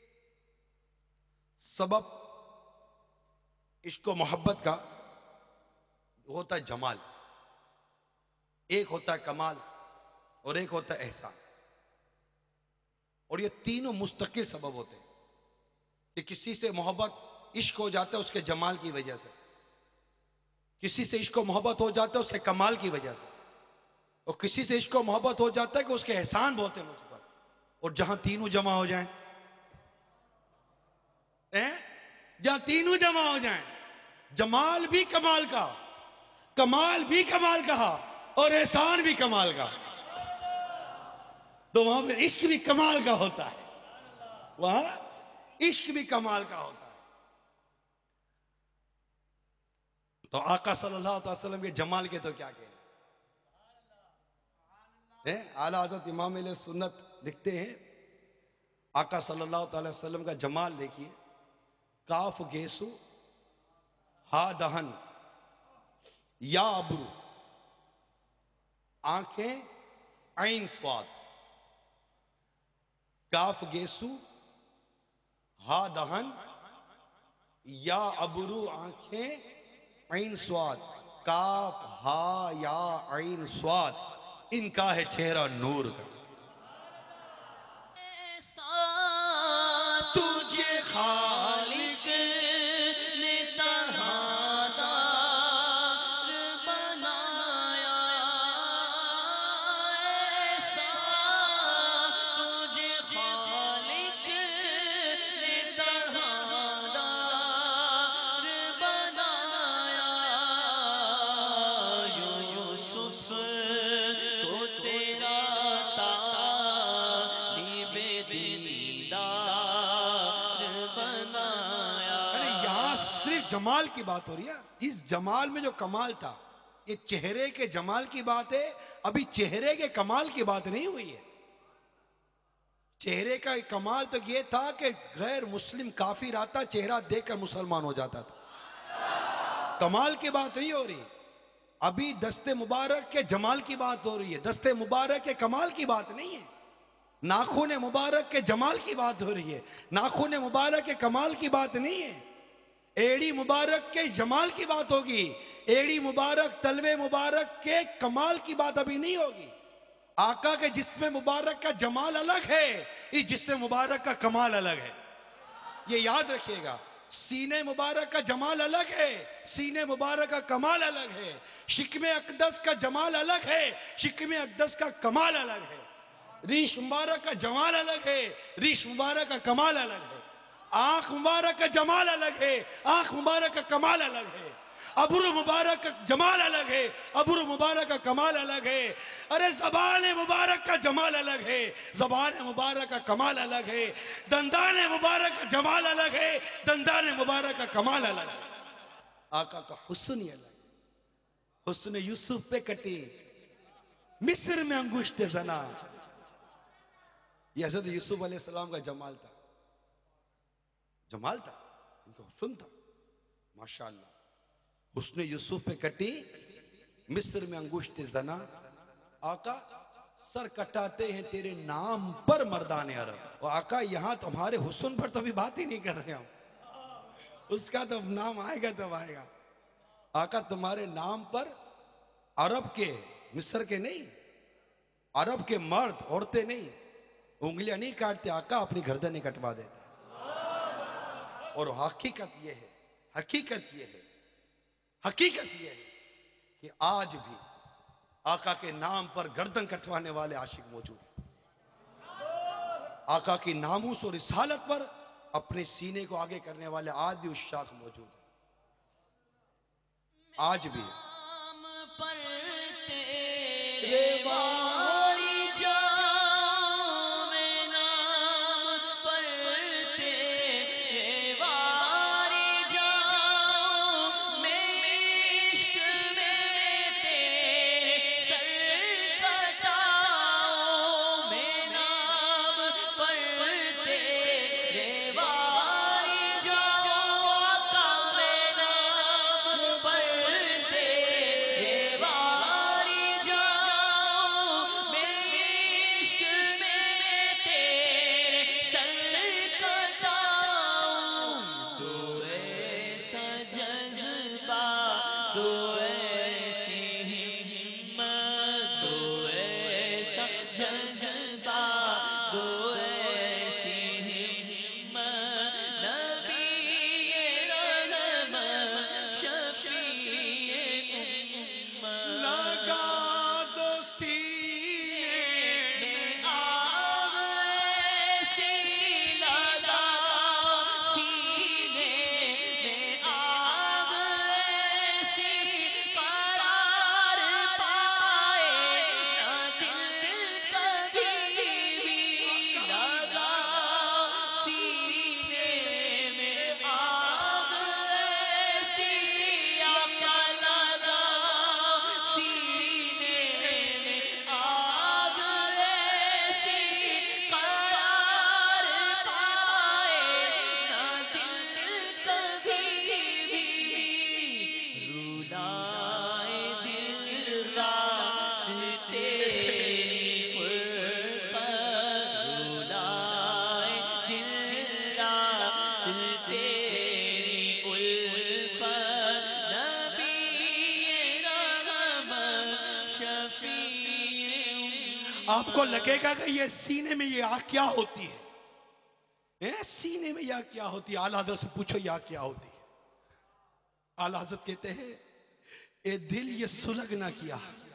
سبب عشق و محبت کا ہوتا ہے جمال، ایک ہوتا ہے کمال، اور ایک ہوتا ہے احسان، اور یہ تینوں مستقل سبب ہوتے ہیں کہ کسی سے محبت عشق ہو جاتا ہے اس کے جمال کی وجہ سے، کسی سے عشق و محبت ہو جاتا ہے اس کے کمال کی وجہ سے، اور کسی سے عشق و محبت ہو جاتا ہے کہ اس کے احسان بہت ہیں مجھ پر، اور جہاں تینوں جمع ہو جائیں جہاں تینوں جمع ہو جائیں، جمال بھی کمال کا، کمال بھی کمال کا اور احسان بھی کمال کا، تو وہاں پہ عشق بھی کمال کا ہوتا ہے، وہاں عشق بھی کمال کا ہوتا ہے۔ تو آقا صلی اللہ علیہ وسلم کے جمال کے تو کیا کہنا، اعلیٰ حضرت امام علیہ سنت لکھتے ہیں، آقا صلی اللہ تعالی وسلم کا جمال دیکھیے، کاف گیسو ہا دہن یا ابرو، آنکھیں عین سواد، کاف گیسو ہا دہن یا ابرو، آنکھیں عین سواد، کاف ہا یا عین سواد، ان کا ہے چہرہ نور کا۔ تجھے خالق نے طرح دار بنایا، ایسا تجھے خالق نے طرح دار بنایا، یوسف کو تیرا طالب دیدار بنایا۔ ارے یہاں صرف جمال کی بات ہو رہی ہے، اس جمال میں جو کمال تھا، یہ چہرے کے جمال کی بات ہے، ابھی چہرے کے کمال کی بات نہیں ہوئی ہے۔ چہرے کا کمال تو یہ تھا کہ غیر مسلم کافر آتا، چہرہ دیکھ کر مسلمان ہو جاتا تھا، کمال کی بات نہیں ہو رہی، ابھی دست مبارک کے جمال کی بات ہو رہی ہے، دست مبارک کے کمال کی بات نہیں ہے، ناخن مبارک کے جمال کی بات ہو رہی ہے، ناخن مبارک کے کمال کی بات نہیں ہے، ایڑی مبارک کے جمال کی بات ہوگی، ایڑی مبارک تلوے مبارک کے کمال کی بات ابھی نہیں ہوگی۔ آقا کے جسم مبارک کا جمال الگ ہے، اس جسم مبارک کا کمال الگ ہے، یہ یاد رکھیے گا۔ سینے مبارک کا جمال الگ ہے، سینے مبارک کا کمال الگ ہے، شکم اقدس کا جمال الگ ہے، شکم اقدس کا کمال الگ ہے، ریش مبارک کا جمال الگ ہے، ریش مبارک کا کمال الگ ہے، آنکھ مبارک کا جمال الگ ہے، آنکھ مبارک کا کمال الگ ہے، ابرو مبارک کا جمال الگ ہے، ابرو مبارک کا کمال الگ ہے، ارے زبان مبارک کا جمال الگ ہے، زبان مبارک کا کمال الگ ہے، دندان مبارک کا جمال الگ ہے، دندان مبارک کا کمال الگ ہے۔ آقا کا حسن ہی الگ ہے، حسن یوسف پہ کٹی مصر میں انگشت زنا، یہ حضرت یوسف علیہ السلام کا جمال تھا، جمال تھا، ان کا حسن تھا، ماشاءاللہ۔ حسن یوسف پہ کٹی مصر میں انگشت زنا، آقا سر کٹاتے ہیں تیرے نام پر مردان عرب، اور آقا یہاں تمہارے حسن پر تو ابھی بات ہی نہیں کر رہے ہم، اس کا تو نام آئے گا تب آئے گا۔ آقا تمہارے نام پر عرب کے، مصر کے نہیں، عرب کے مرد عورتیں نہیں انگلیاں نہیں کاٹتے، آقا اپنی گردنیں کٹوا دیتے، اور حقیقت یہ ہے، حقیقت یہ ہے، حقیقت یہ ہے کہ آج بھی آقا کے نام پر گردن کٹوانے والے عاشق موجود ہیں، آقا کی ناموس اور رسالت پر اپنے سینے کو آگے کرنے والے آج بھی عشاق موجود ہیں، آج بھی آپ کو لگے گا کہ یہ سینے میں یہ آگ کیا ہوتی ہے؟ سینے میں یہ کیا ہوتی ہے؟ اعلیٰ حضرت سے پوچھو یہ آگ کیا ہوتی ہے؟ اعلیٰ حضرت کہتے ہیں اے دل یہ سلگ نہ کیا،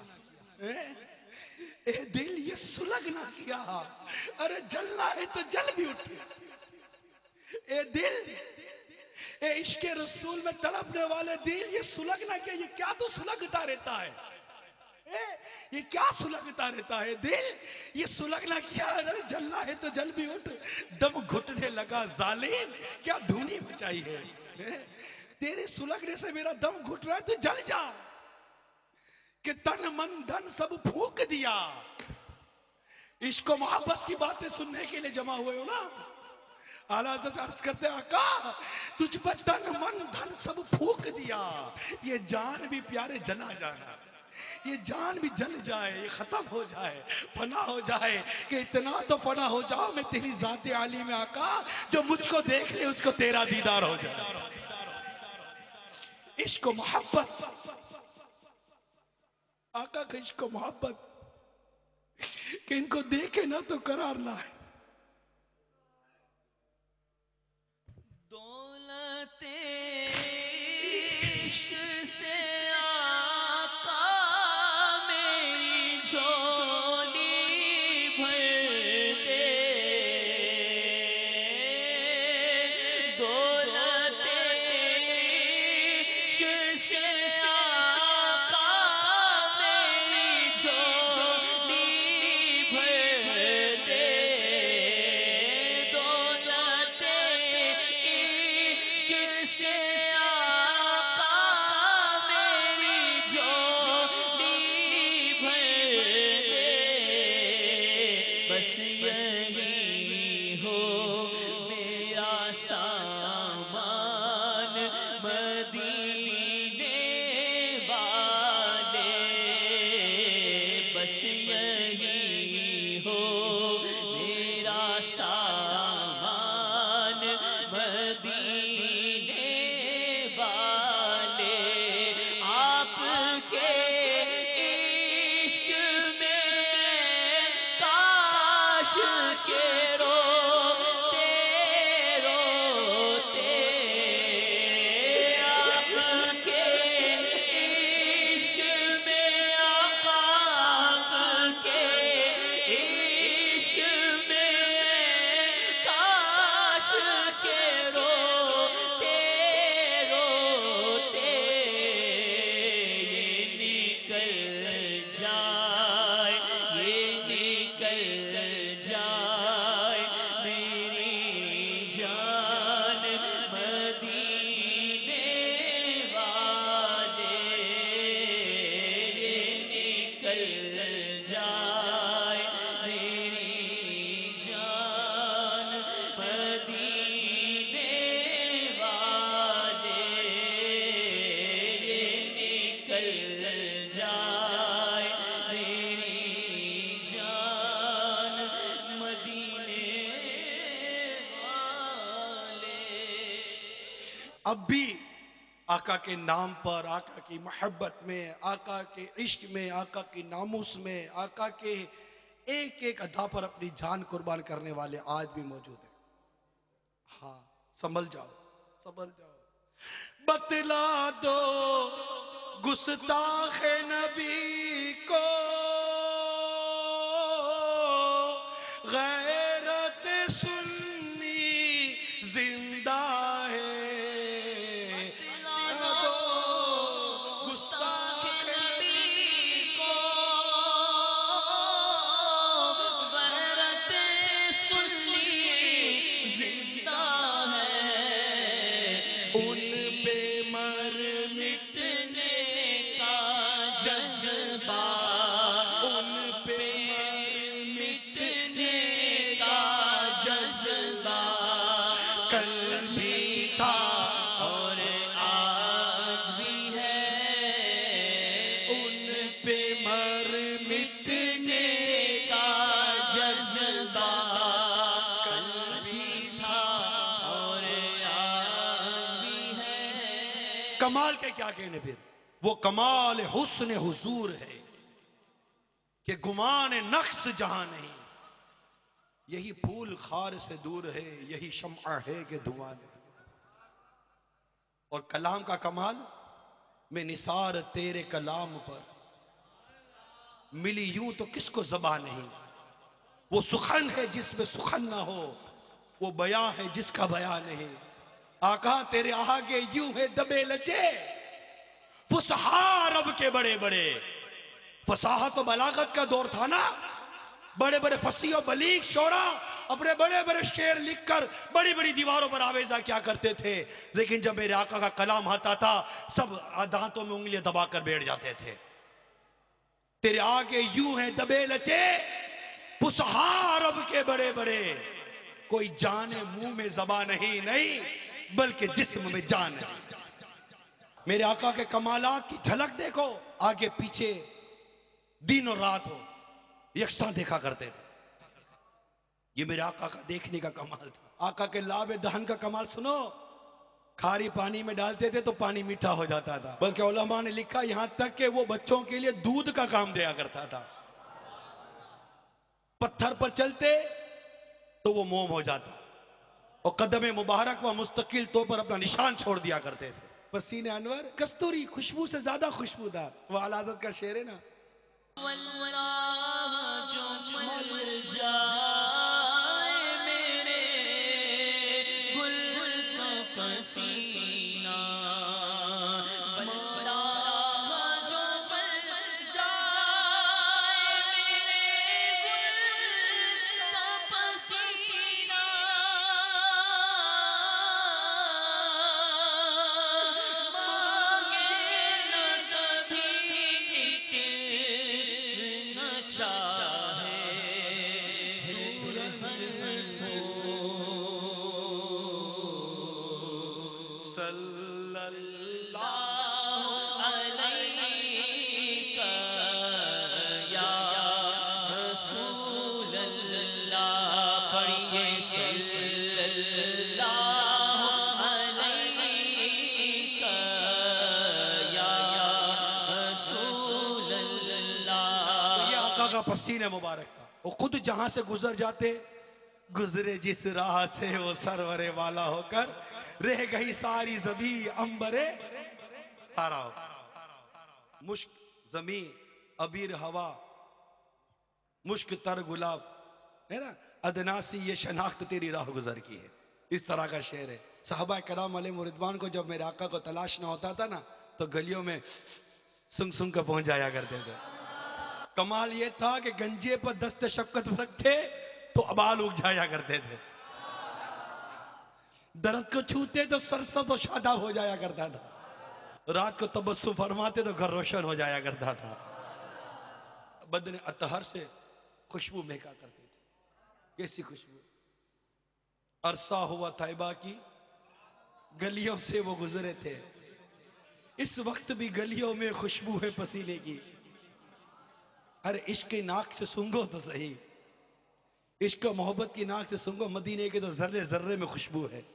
اے دل یہ سلگ نہ کیا، ارے جلنا ہے تو جل بھی اٹھے۔ اے دل، اے عشق رسول میں تڑپنے والے دل، یہ سلگنا کیا؟ یہ کیا تو سلگتا رہتا ہے؟ یہ کیا سلگتا رہتا ہے دل؟ یہ سلگنا کیا؟ ارے جلنا ہے تو جل بھی اٹھ۔ دم گھٹنے لگا ظالم، کیا دھونی مچائی ہے؟ تیرے سلگنے سے میرا دم گھٹ رہا ہے، تو جل جا، کہ تن من دھن سب پھونک دیا۔ عشق و محبت کی باتیں سننے کے لیے جمع ہوئے ہو نا؟ اعلیٰ حضرت عرض کرتے آقا تجھ پر تن من دھن سب پھونک دیا، یہ جان بھی پیارے جلا جانا، یہ جان بھی جل جائے، یہ ختم ہو جائے، فنا ہو جائے، کہ اتنا تو فنا ہو جاؤ میں تیری ذات عالی میں آقا، جو مجھ کو دیکھ لے اس کو تیرا دیدار ہو جائے۔ عشق و محبت، آقا کا عشق و محبت، کہ ان کو دیکھے نہ تو قرار نہ ہے۔ دولت عشق سے آقا میری جھولی بھر دے، دولت عشق سے آقا میری جھولی بھر دے، دولت بس یہی ہو میرا سامان مدینے والے، بس یہی ہو میرا سامان مدینے والے، آپ کے عشق میں کاش کے روتے روتے، آپ کے عشق میں آقا، آپ کے عشق میں کاش کے روتے روتے، یہ نکل جائے، یہ نکل جائے میری جان مدینے والے، یہ نکل جائے میری جان مدینے والے، یہ نکل جائے میری جان مدینے والے۔ اب بھی آقا کے نام پر، آقا کی محبت میں، آقا کے عشق میں، آقا کی ناموس میں، آقا کے ایک ایک ادا پر اپنی جان قربان کرنے والے آج بھی موجود ہیں۔ ہاں سنبھل جاؤ، سنبھل جاؤ۔ بتلا دو گستاخ نبی کو غیرت سنی زندہ ہے، گستاخ نبی کو غیرت سنی زندہ ہے، ان پہ مر مٹنے کا جذبہ، ان پہ مٹنے کا جذبہ کل بھی تھا اور آج بھی ہے، ان پہ مر مٹنے کا جذبہ کل بھی تھا اور آج بھی ہے۔ کمال کے کیا کہنے پھر، وہ کمال حسن حضور ہے، کہ گمان نقص جہاں نہیں، یہی پھول خار سے دور ہے، یہی شمع ہے کہ دھواں نہیں۔ اور کلام کا کمال، میں نثار تیرے کلام پر، ملی یوں تو کس کو زبان نہیں۔ وہ سخن ہے جس میں سخن نہ ہو، وہ بیان ہے جس کا بیان نہیں۔ آقا تیرے آگے یوں ہے دبے لچے، فصحا رب کے بڑے بڑے۔ فصاحت و بلاغت کا دور تھا نا، بڑے بڑے فصیح و بلیغ شعراء اپنے بڑے بڑے شعر لکھ کر بڑی بڑی دیواروں پر آویزہ کیا کرتے تھے، لیکن جب میرے آقا کا کلام آتا تھا سب دانتوں میں انگلیاں دبا کر بیٹھ جاتے تھے۔ تیرے آگے یوں ہیں دبے لچے، فصحا رب کے بڑے بڑے۔ کوئی جانے منہ میں زبان نہیں بلکہ جسم میں جان ہے۔ میرے آقا کے کمالات کی جھلک دیکھو، آگے پیچھے دن اور رات ہو یکساں دیکھا کرتے تھے۔ یہ میرے آقا کا دیکھنے کا کمال تھا۔ آقا کے لاب دہن کا کمال سنو، کھاری پانی میں ڈالتے تھے تو پانی میٹھا ہو جاتا تھا، بلکہ علماء نے لکھا یہاں تک کہ وہ بچوں کے لیے دودھ کا کام دیا کرتا تھا۔ پتھر پر چلتے تو وہ موم ہو جاتا، اور قدم مبارک و مستقل طور پر اپنا نشان چھوڑ دیا کرتے تھے۔ پسینے انور کستوری خوشبو سے زیادہ خوشبودار، وہ اعلی حضرت کا شعر ہے نا، واللہ جو مل جائے میرے گل کا پسینہ، واللہ جو مل جائے میرے گل کا پسینہ، مانگے نہ کبھی نہ چاہے صلی اللہ علیک یا رسول اللہ، پڑھیے صلی اللہ علیک یا رسول اللہ۔ یہ آقا کا پسینہ مبارک تھا۔ وہ خود جہاں سے گزر جاتے، گزرے جس راہ سے وہ سرور والا ہو کر، رہ گئی ساری زمین امبرے تارا ہو کر۔ مشک زمین، عبیر ہوا، مشک تر گلاب، ہے نا، ادناسی یہ شناخت تیری راہ گزر کی ہے۔ اس طرح کا شعر ہے۔ صحابہ کرام علیہ رضوان کو جب میرے آقا کو تلاشنا ہوتا تھا نا تو گلیوں میں سنگ سنگ کر پہنچ جایا کرتے تھے۔ کمال یہ تھا کہ گنجے پر دست شفقت رکھتے تو ابال اگ جایا کرتے تھے، درخت کو چھوتے تو سرسبز و شاداب ہو جایا کرتا تھا، رات کو تبسم فرماتے تو گھر روشن ہو جایا کرتا تھا، بدن اطہر سے خوشبو مہکا کرتے تھے۔ کیسی خوشبو! عرصہ ہوا طیبہ کی گلیوں سے وہ گزرے تھے، اس وقت بھی گلیوں میں خوشبو ہے پسینے کی۔ ارے عشق کی ناک سے سونگھو تو صحیح، عشق و محبت کی ناک سے سونگھو، مدینے کے تو ذرے ذرے میں خوشبو ہے،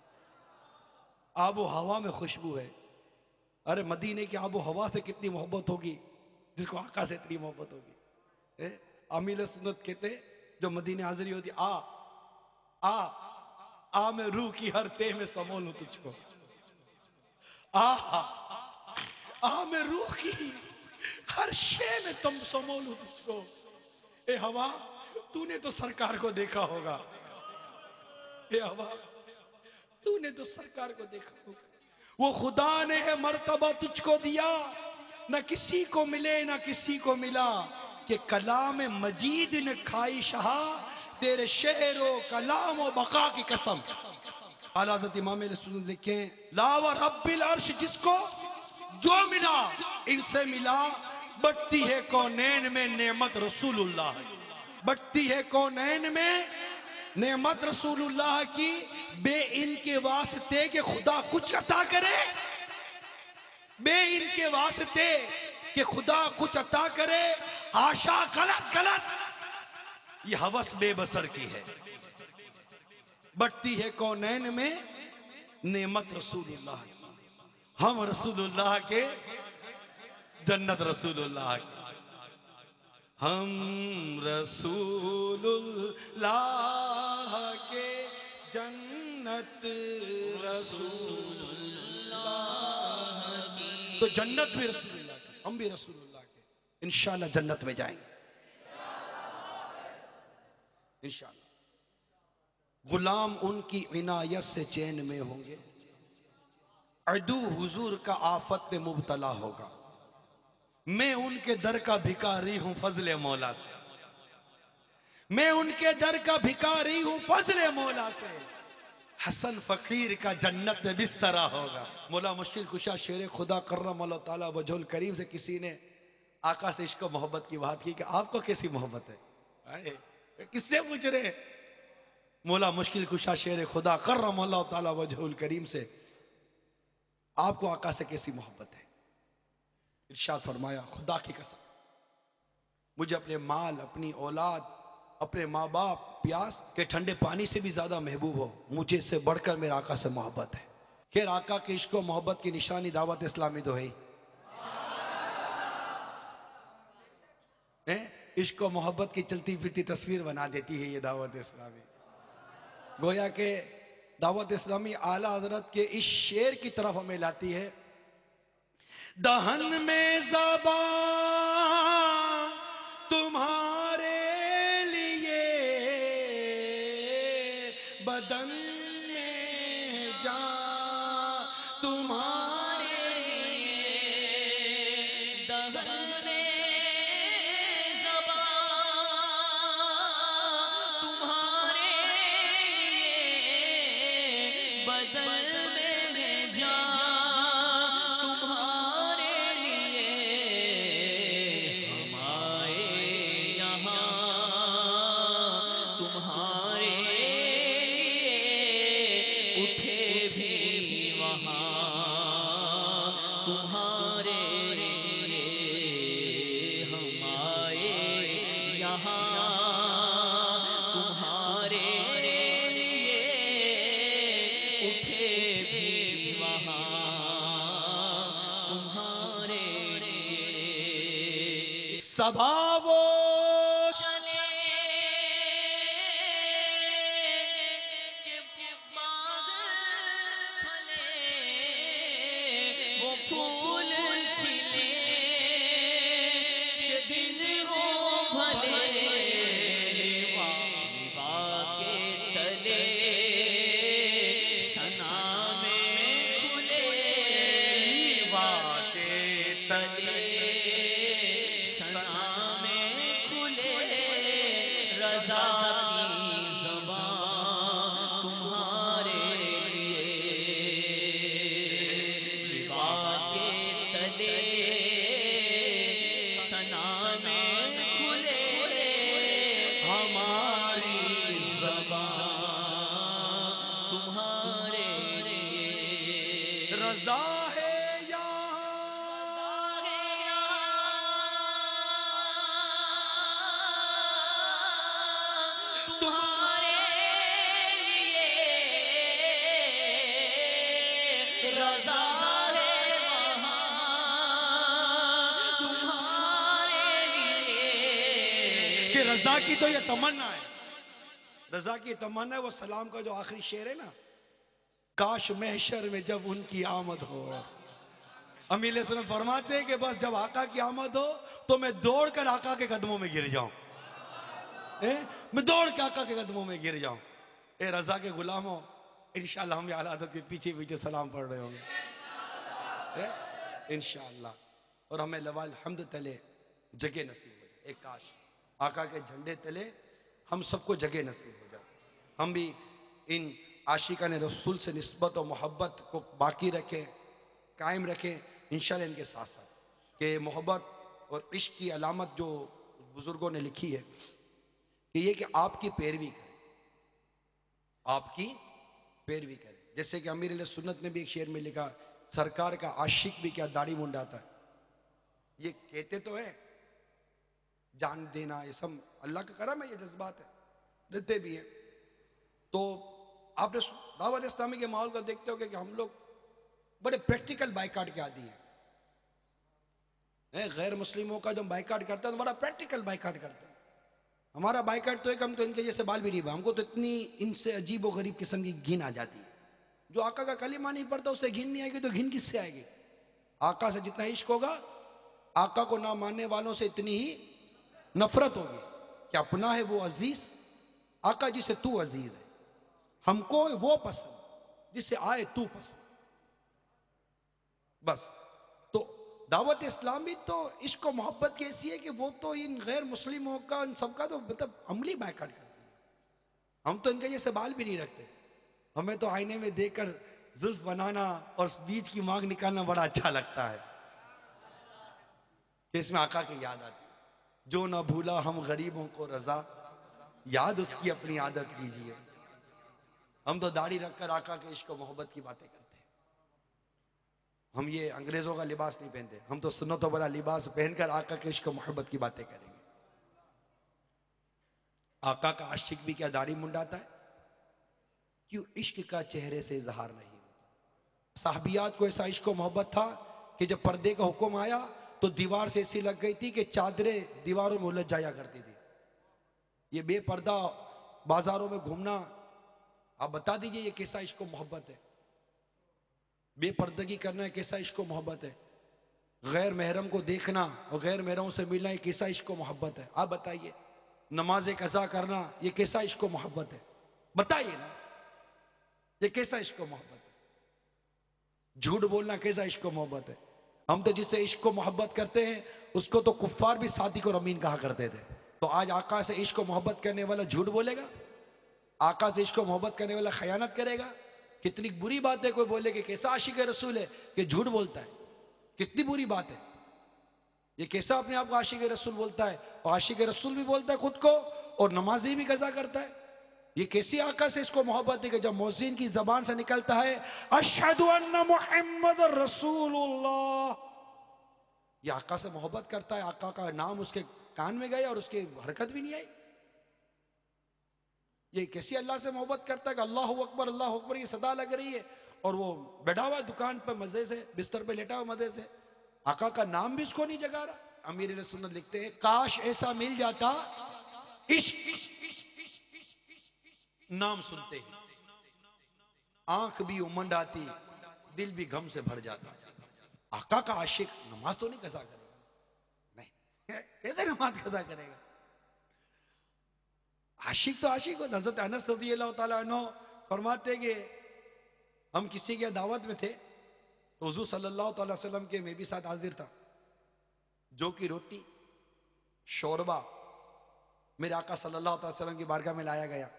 آب و ہوا میں خوشبو ہے۔ ارے مدینے کی آب و ہوا سے کتنی محبت ہوگی جس کو آقا سے اتنی محبت ہوگی۔ عامل سنت کہتے جو مدینے حاضری ہوتی، آ آ آ میں روح کی ہر تہ میں سمولوں تجھ کو، آ میں روح کی ہر شے میں تم سمولوں تجھ کو۔ اے ہوا تو نے تو سرکار کو دیکھا ہوگا، اے ہوا تو نے تو سرکار کو دیکھا ہوگا۔ وہ خدا نے ہے مرتبہ تجھ کو دیا، نہ کسی کو ملے نہ کسی کو ملا، کہ کلام مجید نے کھائی شہا، تیرے شعر و کلام و بقا کی قسم۔ اعلیٰ حضرت امام علیہ السلام لکھیں، لا و رب العرش جس کو جو ملا ان سے ملا، بٹتی ہے کونین میں نعمت رسول اللہ، بٹتی ہے کونین میں نعمت رسول اللہ کی، بے ان کے واسطے کہ خدا کچھ عطا کرے، بے ان کے واسطے کہ خدا کچھ عطا کرے، حاشا غلط غلط یہ ہوس بے بسر کی ہے۔ بٹتی ہے کونین میں نعمت رسول اللہ کی، ہم رسول اللہ کے، جنت رسول اللہ کی، ہم رسول اللہ کے جنت رسول اللہ کی، تو جنت بھی رسول اللہ کی، ہم بھی رسول اللہ کے، انشاءاللہ جنت میں جائیں گے انشاءاللہ۔ غلام ان کی عنایت سے چین میں ہوں گے، عدو حضور کا آفت میں مبتلا ہوگا، میں ان کے در کا بھکاری ہوں فضل مولا سے، میں ان کے در کا بھکاری ہوں فضل مولا سے، حسن فقیر کا جنت میں بسترا ہوگا۔ مولا مشکل کشا شیر خدا کرم اللہ تعالیٰ وجہ الکریم سے کسی نے آقا سے عشق و محبت کی بات کی کہ آپ کو کیسی محبت ہے؟ کس سے پوچھ رہے ہیں؟ مولا مشکل کشا شیر خدا کرم اللہ تعالیٰ وجہ الکریم سے آپ کو آقا سے کیسی محبت ہے؟ ارشاد فرمایا خدا کی قسم مجھے اپنے مال، اپنی اولاد، اپنے ماں باپ، پیاس کے ٹھنڈے پانی سے بھی زیادہ محبوب ہو، مجھے سے بڑھ کر میرے آقا سے محبت ہے۔ خیر آقا کے عشق و محبت کی نشانی دعوت اسلامی تو ہے، عشق و محبت کی چلتی پھرتی تصویر بنا دیتی ہے یہ دعوت اسلامی۔ گویا کہ دعوت اسلامی اعلیٰ حضرت کے اس شعر کی طرف ہمیں لاتی ہے، دہن میں زبان تمہارے لیے، بدن میں جان تمہارے لیے، دہن میں زبان تمہارے لیے، بدن میں جان تمہارے لیے، ہم آئے یہاں تمہارے لیے، اٹھے بھی وہاں تمہارے لیے، ہم آئے یہاں تمہارے لیے، اٹھے بھی وہاں تمہارے لیے، صبا وہ چلے کہ بادل پھلے، وہ پھول کھلے کہ دن ہو بھلے، لیوا کے تلے ثنا میں کھلے، لیوا کے تلے ثنا میں کھلے، رضا کی زبان تمہارے لیے، لیوا کے تلے ثنا میں کھلے، ہماری زبان تمہارے لیے، رضا ہے تمہارے لیے، رضا ہے وہاں تمہارے لیے، کہ رضا کی تو یہ تمنا ہے، رضا کی تمنا ہے وہ سلام کا جو آخری شعر ہے نا، کاش محشر میں جب ان کی آمد ہو، امیر علیہ السلام فرماتے ہیں کہ بس جب آقا کی آمد ہو تو میں دوڑ کر آقا کے قدموں میں گر جاؤں، میں دوڑ کے آقا کے قدموں میں گر جاؤں۔ اے رضا کے غلاموں، انشاءاللہ ہم اعلیٰ حضرت کے پیچھے پیچھے سلام پڑھ رہے ہوں گے انشاءاللہ، اور ہمیں لوا الحمد تلے جگہ نصیب ہو جائے، ایک کاش آقا کے جھنڈے تلے ہم سب کو جگہ نصیب ہو جائے، ہم بھی ان عاشقان رسول سے نسبت و محبت کو باقی رکھیں، قائم رکھیں انشاءاللہ ان کے ساتھ ساتھ، کہ محبت اور عشق کی علامت جو بزرگوں نے لکھی ہے کہ یہ کہ آپ کی پیروی کریں، آپ کی پیروی کریں، جیسے کہ امیر علیہ سنت نے بھی ایک شعر میں لکھا، سرکار کا عاشق بھی کیا داڑھی منڈاتا ہے، یہ کہتے تو ہے جان دینا یہ سب اللہ کا کرم ہے، یہ جذبات ہے دیتے بھی ہیں، تو آپ نے دعوت اسلامی کے ماحول کو دیکھتے ہو کہ ہم لوگ بڑے پریکٹیکل بائیکاٹ کے عادی ہیں، غیر مسلموں کا جو بائیکاٹ کرتا ہے تو بڑا پریکٹیکل بائیکاٹ کرتا ہے. ہمارا بائیکاٹ تو ایک، ہم تو ان کے جیسے بال بھی نہیں بھا، ہم کو تو اتنی ان سے عجیب و غریب قسم کی گھن آ جاتی ہے. جو آقا کا کلمہ نہیں پڑھتا اسے گھن نہیں آئے گی تو گھن کس سے آئے گی؟ آقا سے جتنا عشق ہوگا، آقا کو نہ ماننے والوں سے اتنی ہی نفرت ہوگی. کہ اپنا ہے وہ عزیز، آقا جس سے تو عزیز ہے، ہم کو وہ پسند جس سے آئے تو پسند. بس. تو دعوت اسلامی تو عشق و محبت کی ایسی ہے کہ وہ تو ان غیر مسلموں کا، ان سب کا تو مطلب عملی بائیکاٹ کرتی ہے. ہم تو ان کے جیسے بال بھی نہیں رکھتے. ہمیں تو آئینے میں دیکھ کر زلف بنانا اور بیچ کی مانگ نکالنا بڑا اچھا لگتا ہے کہ اس میں آقا کی یاد آتی ہے. جو نہ بھولا ہم غریبوں کو رضا، یاد اس کی اپنی عادت کیجیے. ہم تو داڑھی رکھ کر آقا کے عشق و محبت کی باتیں کرتے ہیں. ہم یہ انگریزوں کا لباس نہیں پہنتے، ہم تو سنتوں والا لباس پہن کر آقا کے عشق و محبت کی باتیں کریں گے. آقا کا عاشق بھی کیا داڑھی منڈاتا ہے؟ کیوں عشق کا چہرے سے اظہار نہیں ہوتا؟ صحابیات کو ایسا عشق و محبت تھا کہ جب پردے کا حکم آیا تو دیوار سے ایسی لگ گئی تھی کہ چادریں دیواروں میں الجھ جایا کرتی تھی. یہ بے پردہ بازاروں میں گھومنا، آپ بتا دیجئے یہ کیسا عشق و محبت ہے؟ بے پردگی کرنا کیسا عشق و محبت ہے؟ غیر محرم کو دیکھنا اور غیر محرموں سے ملنا یہ کیسا عشق و محبت ہے؟ آپ بتائیے. نماز قضا کرنا یہ کیسا عشق و محبت ہے؟ بتائیے نا، یہ کیسا عشق و محبت ہے؟ جھوٹ بولنا کیسا عشق و محبت ہے؟ ہم تو جس سے عشق و محبت کرتے ہیں اس کو تو کفار بھی صادق اور امین کہا کرتے تھے. تو آج آقا سے عشق و محبت کرنے والا جھوٹ بولے گا؟ آقا سے عشق و محبت کرنے والا خیانت کرے گا؟ کتنی بری بات ہے کوئی بولے کہ کیسا عاشق رسول ہے کہ جھوٹ بولتا ہے. کتنی بری بات ہے. یہ کیسا اپنے آپ کو عاشق رسول بولتا ہے، اور عاشق رسول بھی بولتا ہے خود کو اور نمازی بھی قضا کرتا ہے. یہ کیسی آقا سے اس کو محبت ہے کہ جب مؤذن کی زبان سے نکلتا ہے اشہد ان محمد رسول اللہ، یہ آقا سے محبت کرتا ہے، آقا کا نام اس کے کان میں گیا اور اس کی حرکت بھی نہیں آئی. یہ کیسی اللہ سے محبت کرتا ہے کہ اللہ اکبر یہ صدا لگ رہی ہے اور وہ بیٹھا ہوا ہے دکان پہ مزے سے، بستر پہ لیٹا ہوا مزے سے، آقا کا نام بھی اس کو نہیں جگا رہا. امیر سنت لکھتے ہیں کاش ایسا مل جاتا، عشق نام سنتے ہی آنکھ بھی امنڈ آتی، دل بھی غم سے بھر جاتا. آقا کا عاشق نماز تو نہیں قضا کرے گا، نہیں کیسے نماز قضا کرے گا؟ عاشق تو عاشق ہو. حضرت انس رضی اللہ تعالیٰ عنہ فرماتے کہ ہم کسی کے دعوت میں تھے تو حضور صلی اللہ تعالی وسلم کے میں بھی ساتھ حاضر تھا. جو کی روٹی شوربہ میرے آقا صلی اللہ تعالی وسلم کی بارگاہ میں لایا گیا،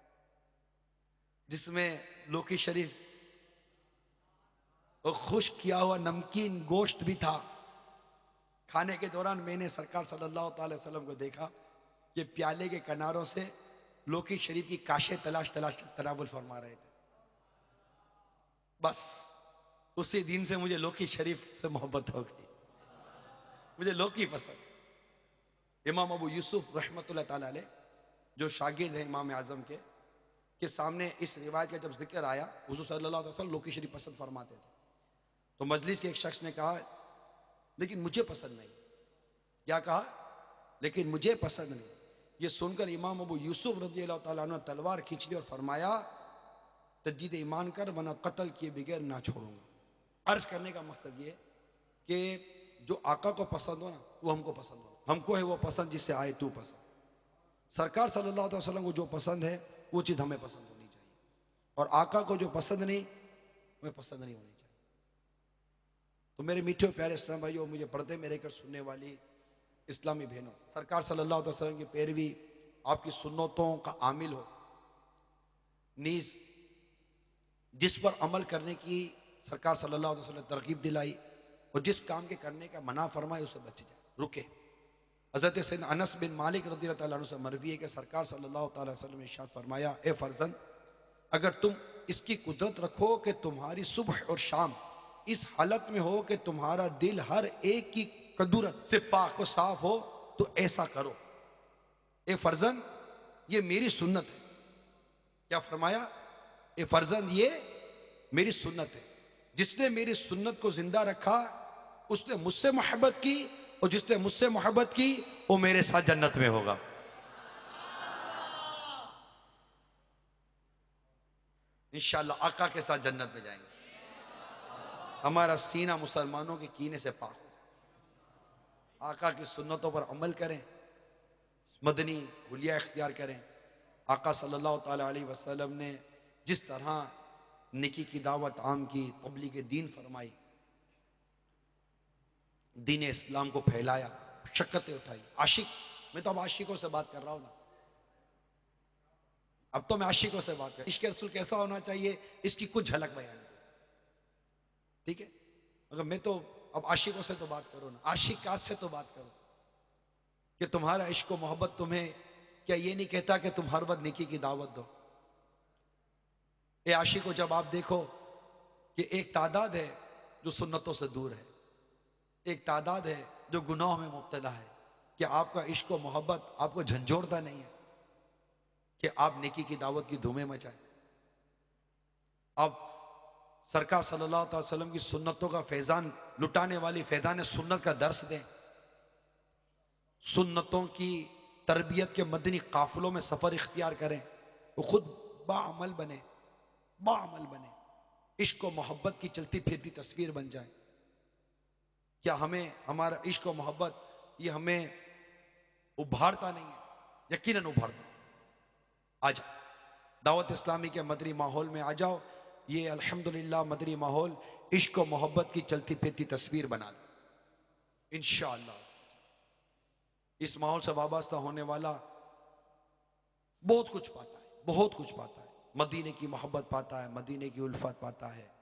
جس میں لوکی شریف اور خشک کیا ہوا نمکین گوشت بھی تھا. کھانے کے دوران میں نے سرکار صلی اللہ تعالی وسلم کو دیکھا کہ پیالے کے کناروں سے لوکی شریف کی کاشیں تلاش تناول فرما رہے تھے. بس اسی دن سے مجھے لوکی شریف سے محبت ہو گئی، مجھے لوکی پسند. امام ابو یوسف رحمت اللہ تعالی علیہ جو شاگرد ہیں امام اعظم کے سامنے اس روایت کا جب ذکر آیا، حضور صلی اللہ علیہ وسلم لوکی شریف پسند فرماتے تھے. تو مجلس کے ایک شخص نے کہا لیکن مجھے پسند نہیں. کیا کہا؟ لیکن مجھے پسند نہیں. یہ سن کر امام ابو یوسف رضی اللہ تعالیٰ عنہ تلوار کھینچ لی اور فرمایا تجدید ایمان کر ورنہ قتل کیے بغیر نہ چھوڑوں گا. عرض کرنے کا مقصد یہ کہ جو آقا کو پسند ہو نا وہ ہم کو پسند ہو. ہم کو ہے وہ پسند جس سے آئے تو پسند. سرکار صلی اللہ علیہ وسلم کو جو پسند ہے وہ چیز ہمیں پسند ہونی چاہیے، اور آقا کو جو پسند نہیں ہمیں پسند نہیں ہونی چاہیے. تو میرے میٹھے پیارے اسلام بھائیو، مجھے پردے میں رہ کر سننے والی اسلامی بہنوں، سرکار صلی اللہ علیہ وسلم کی پیروی آپ کی سنتوں کا عامل ہو، نیز جس پر عمل کرنے کی سرکار صلی اللہ علیہ وسلم نے ترغیب دلائی اور جس کام کے کرنے کا منع فرمائے اسے بچ جائے، رکے. حضرت سیدنا انس بن مالک رضی اللہ تعالیٰ عنہ سے مروی ہے کہ سرکار صلی اللہ تعالی وسلم نے ارشاد فرمایا اے فرزند، اگر تم اس کی قدرت رکھو کہ تمہاری صبح اور شام اس حالت میں ہو کہ تمہارا دل ہر ایک کی قدرت سے پاک و صاف ہو تو ایسا کرو. اے فرزند یہ میری سنت ہے. کیا فرمایا؟ اے فرزند یہ میری سنت ہے. جس نے میری سنت کو زندہ رکھا اس نے مجھ سے محبت کی اور جس نے مجھ سے محبت کی وہ میرے ساتھ جنت میں ہوگا. انشاءاللہ آقا کے ساتھ جنت میں جائیں گے. ہمارا سینہ مسلمانوں کے کینے سے پاک ہو. آقا کی سنتوں پر عمل کریں, مدنی حلیہ اختیار کریں. آقا صلی اللہ تعالی علیہ وسلم نے جس طرح نیکی کی دعوت عام کی, تبلیغ دین فرمائی, دین اسلام کو پھیلایا, شکتیں اٹھائی. عاشق, میں تو اب عاشقوں سے بات کر رہا ہوں نا, اب تو میں عاشقوں سے بات کر. عشق رسول کیسا ہونا چاہیے اس کی کچھ جھلک بیان کی. ٹھیک ہے, مگر میں تو اب عاشقوں سے تو بات کرو نا, عاشقات سے تو بات کرو کہ تمہارا عشق و محبت تمہیں کیا یہ نہیں کہتا کہ تم ہر وقت نیکی کی دعوت دو. اے عاشقوں, جب آپ دیکھو کہ ایک تعداد ہے جو سنتوں سے دور ہے, ایک تعداد ہے جو گناہوں میں مبتلا ہے, کہ آپ کا عشق و محبت آپ کو جھنجھوڑتا نہیں ہے کہ آپ نیکی کی دعوت کی دھومیں مچائیں. اب سرکار صلی اللہ علیہ وسلم کی سنتوں کا فیضان لٹانے والی فیضان سنت کا درس دیں, سنتوں کی تربیت کے مدنی قافلوں میں سفر اختیار کریں, وہ خود باعمل بنے, باعمل بنے, عشق و محبت کی چلتی پھرتی تصویر بن جائے. کیا ہمیں ہمارا عشق و محبت یہ ہمیں ابھارتا نہیں ہے؟ یقیناً ابھارتا. آ جاؤ دعوت اسلامی کے مدنی ماحول میں آ جاؤ. یہ الحمدللہ مدنی ماحول عشق و محبت کی چلتی پھرتی تصویر بنا دے انشاءاللہ. اس ماحول سے وابستہ ہونے والا بہت کچھ پاتا ہے, بہت کچھ پاتا ہے. مدینے کی محبت پاتا ہے, مدینے کی الفت پاتا ہے,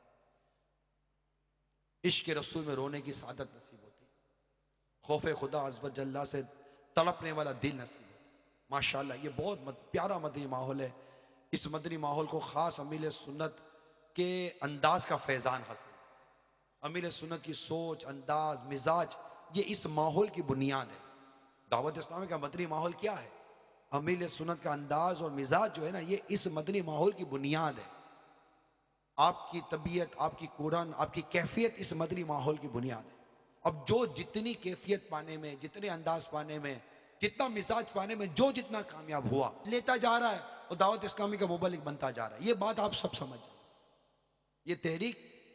عشق رسول میں رونے کی سعادت نصیب ہوتی ہے, خوف خدا عز و جل سے تڑپنے والا دل نصیب ہوتا ہے. ماشاءاللہ یہ بہت پیارا مدنی ماحول ہے. اس مدنی ماحول کو خاص امیل سنت کے انداز کا فیضان حاصل. امیل سنت کی سوچ, انداز, مزاج, یہ اس ماحول کی بنیاد ہے. دعوت اسلامی کا مدنی ماحول کیا ہے؟ امیل سنت کا انداز اور مزاج جو ہے نا, یہ اس مدنی ماحول کی بنیاد ہے. آپ کی طبیعت, آپ کی قرآن, آپ کی کیفیت اس مدنی ماحول کی بنیاد ہے. اب جو جتنی کیفیت پانے میں, جتنے انداز پانے میں, جتنا مزاج پانے میں جو جتنا کامیاب ہوا, لیتا جا رہا ہے اور دعوت اسلامی کا مبلغ بنتا جا رہا ہے. یہ بات آپ سب سمجھ جائیں. یہ تحریک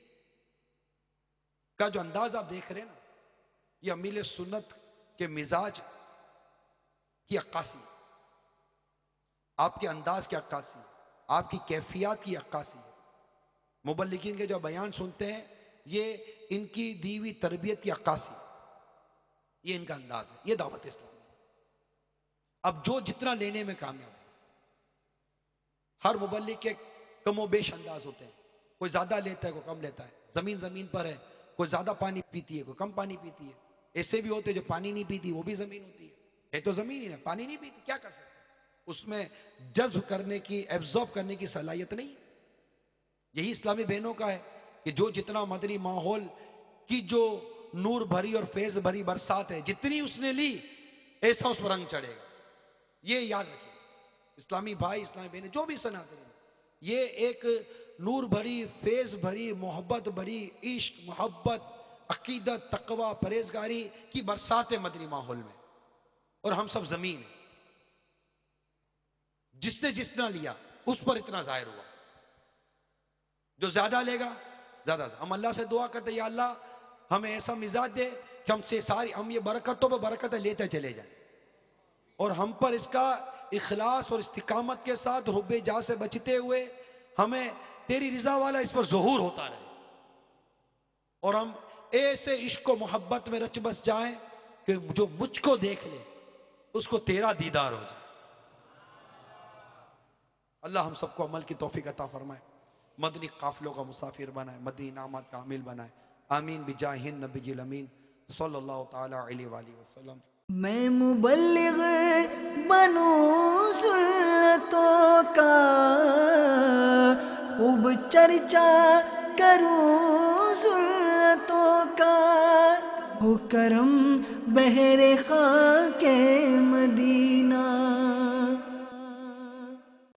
کا جو انداز آپ دیکھ رہے ہیں نا, یہ امیل سنت کے مزاج کی عکاسی ہے, آپ کے انداز کی عکاسی ہے, آپ کی کیفیات کی عکاسی ہے. مبلغین کے جو بیان سنتے ہیں یہ ان کی دی ہوئی تربیت کی عکاسی ہے, یہ ان کا انداز ہے. یہ دعوت اسلامی ہے. اب جو جتنا لینے میں کامیاب ہے, ہر مبلغ کے کم و بیش انداز ہوتے ہیں. کوئی زیادہ لیتا ہے, کوئی کم لیتا ہے. زمین زمین پر ہے, کوئی زیادہ پانی پیتی ہے, کوئی کم پانی پیتی ہے. ایسے بھی ہوتے جو پانی نہیں پیتی, وہ بھی زمین ہوتی ہے تو زمین ہی نا, پانی نہیں پیتی, کیا کر سکتے ہیں؟ اس میں جذب کرنے کی, ایبزارب کرنے کی صلاحیت نہیں. یہی اسلامی بہنوں کا ہے کہ جو جتنا مدنی ماحول کی جو نور بھری اور فیض بھری برسات ہے, جتنی اس نے لی ایسا اس پر رنگ چڑھے گا. یہ یاد رکھیے اسلامی بھائی, اسلامی بہنیں جو بھی سناتے ہیں, یہ ایک نور بھری, فیض بھری, محبت بھری, عشق, محبت, عقیدت, تقوی, پرہیزگاری کی برسات ہے مدنی ماحول میں. اور ہم سب زمین ہیں, جس نے جتنا لیا اس پر اتنا ظاہر ہوا. جو زیادہ لے گا زیادہ. ہم اللہ سے دعا کرتے ہیں, یا اللہ ہمیں ایسا مزاج دے کہ ہم سے ہم یہ برکتوں پر برکتیں لیتے چلے جائیں, اور ہم پر اس کا اخلاص اور استقامت کے ساتھ حب جا سے بچتے ہوئے ہمیں تیری رضا والا اس پر ظہور ہوتا رہے, اور ہم ایسے عشق و محبت میں رچ بس جائیں کہ جو مجھ کو دیکھ لے اس کو تیرا دیدار ہو جائے. اللہ ہم سب کو عمل کی توفیق عطا فرمائے, مدنی قافلوں کا مسافر بنائے, مدنی انعامات کا حامل بنائے. آمین بجاہ النبی الامین صلی اللہ تعالی علیہ وآلہ وسلم. میں مبلغ بنوں سنتوں کا, خوب چرچا کروں سنتوں کا, ہو کرم بہر خاک مدینہ.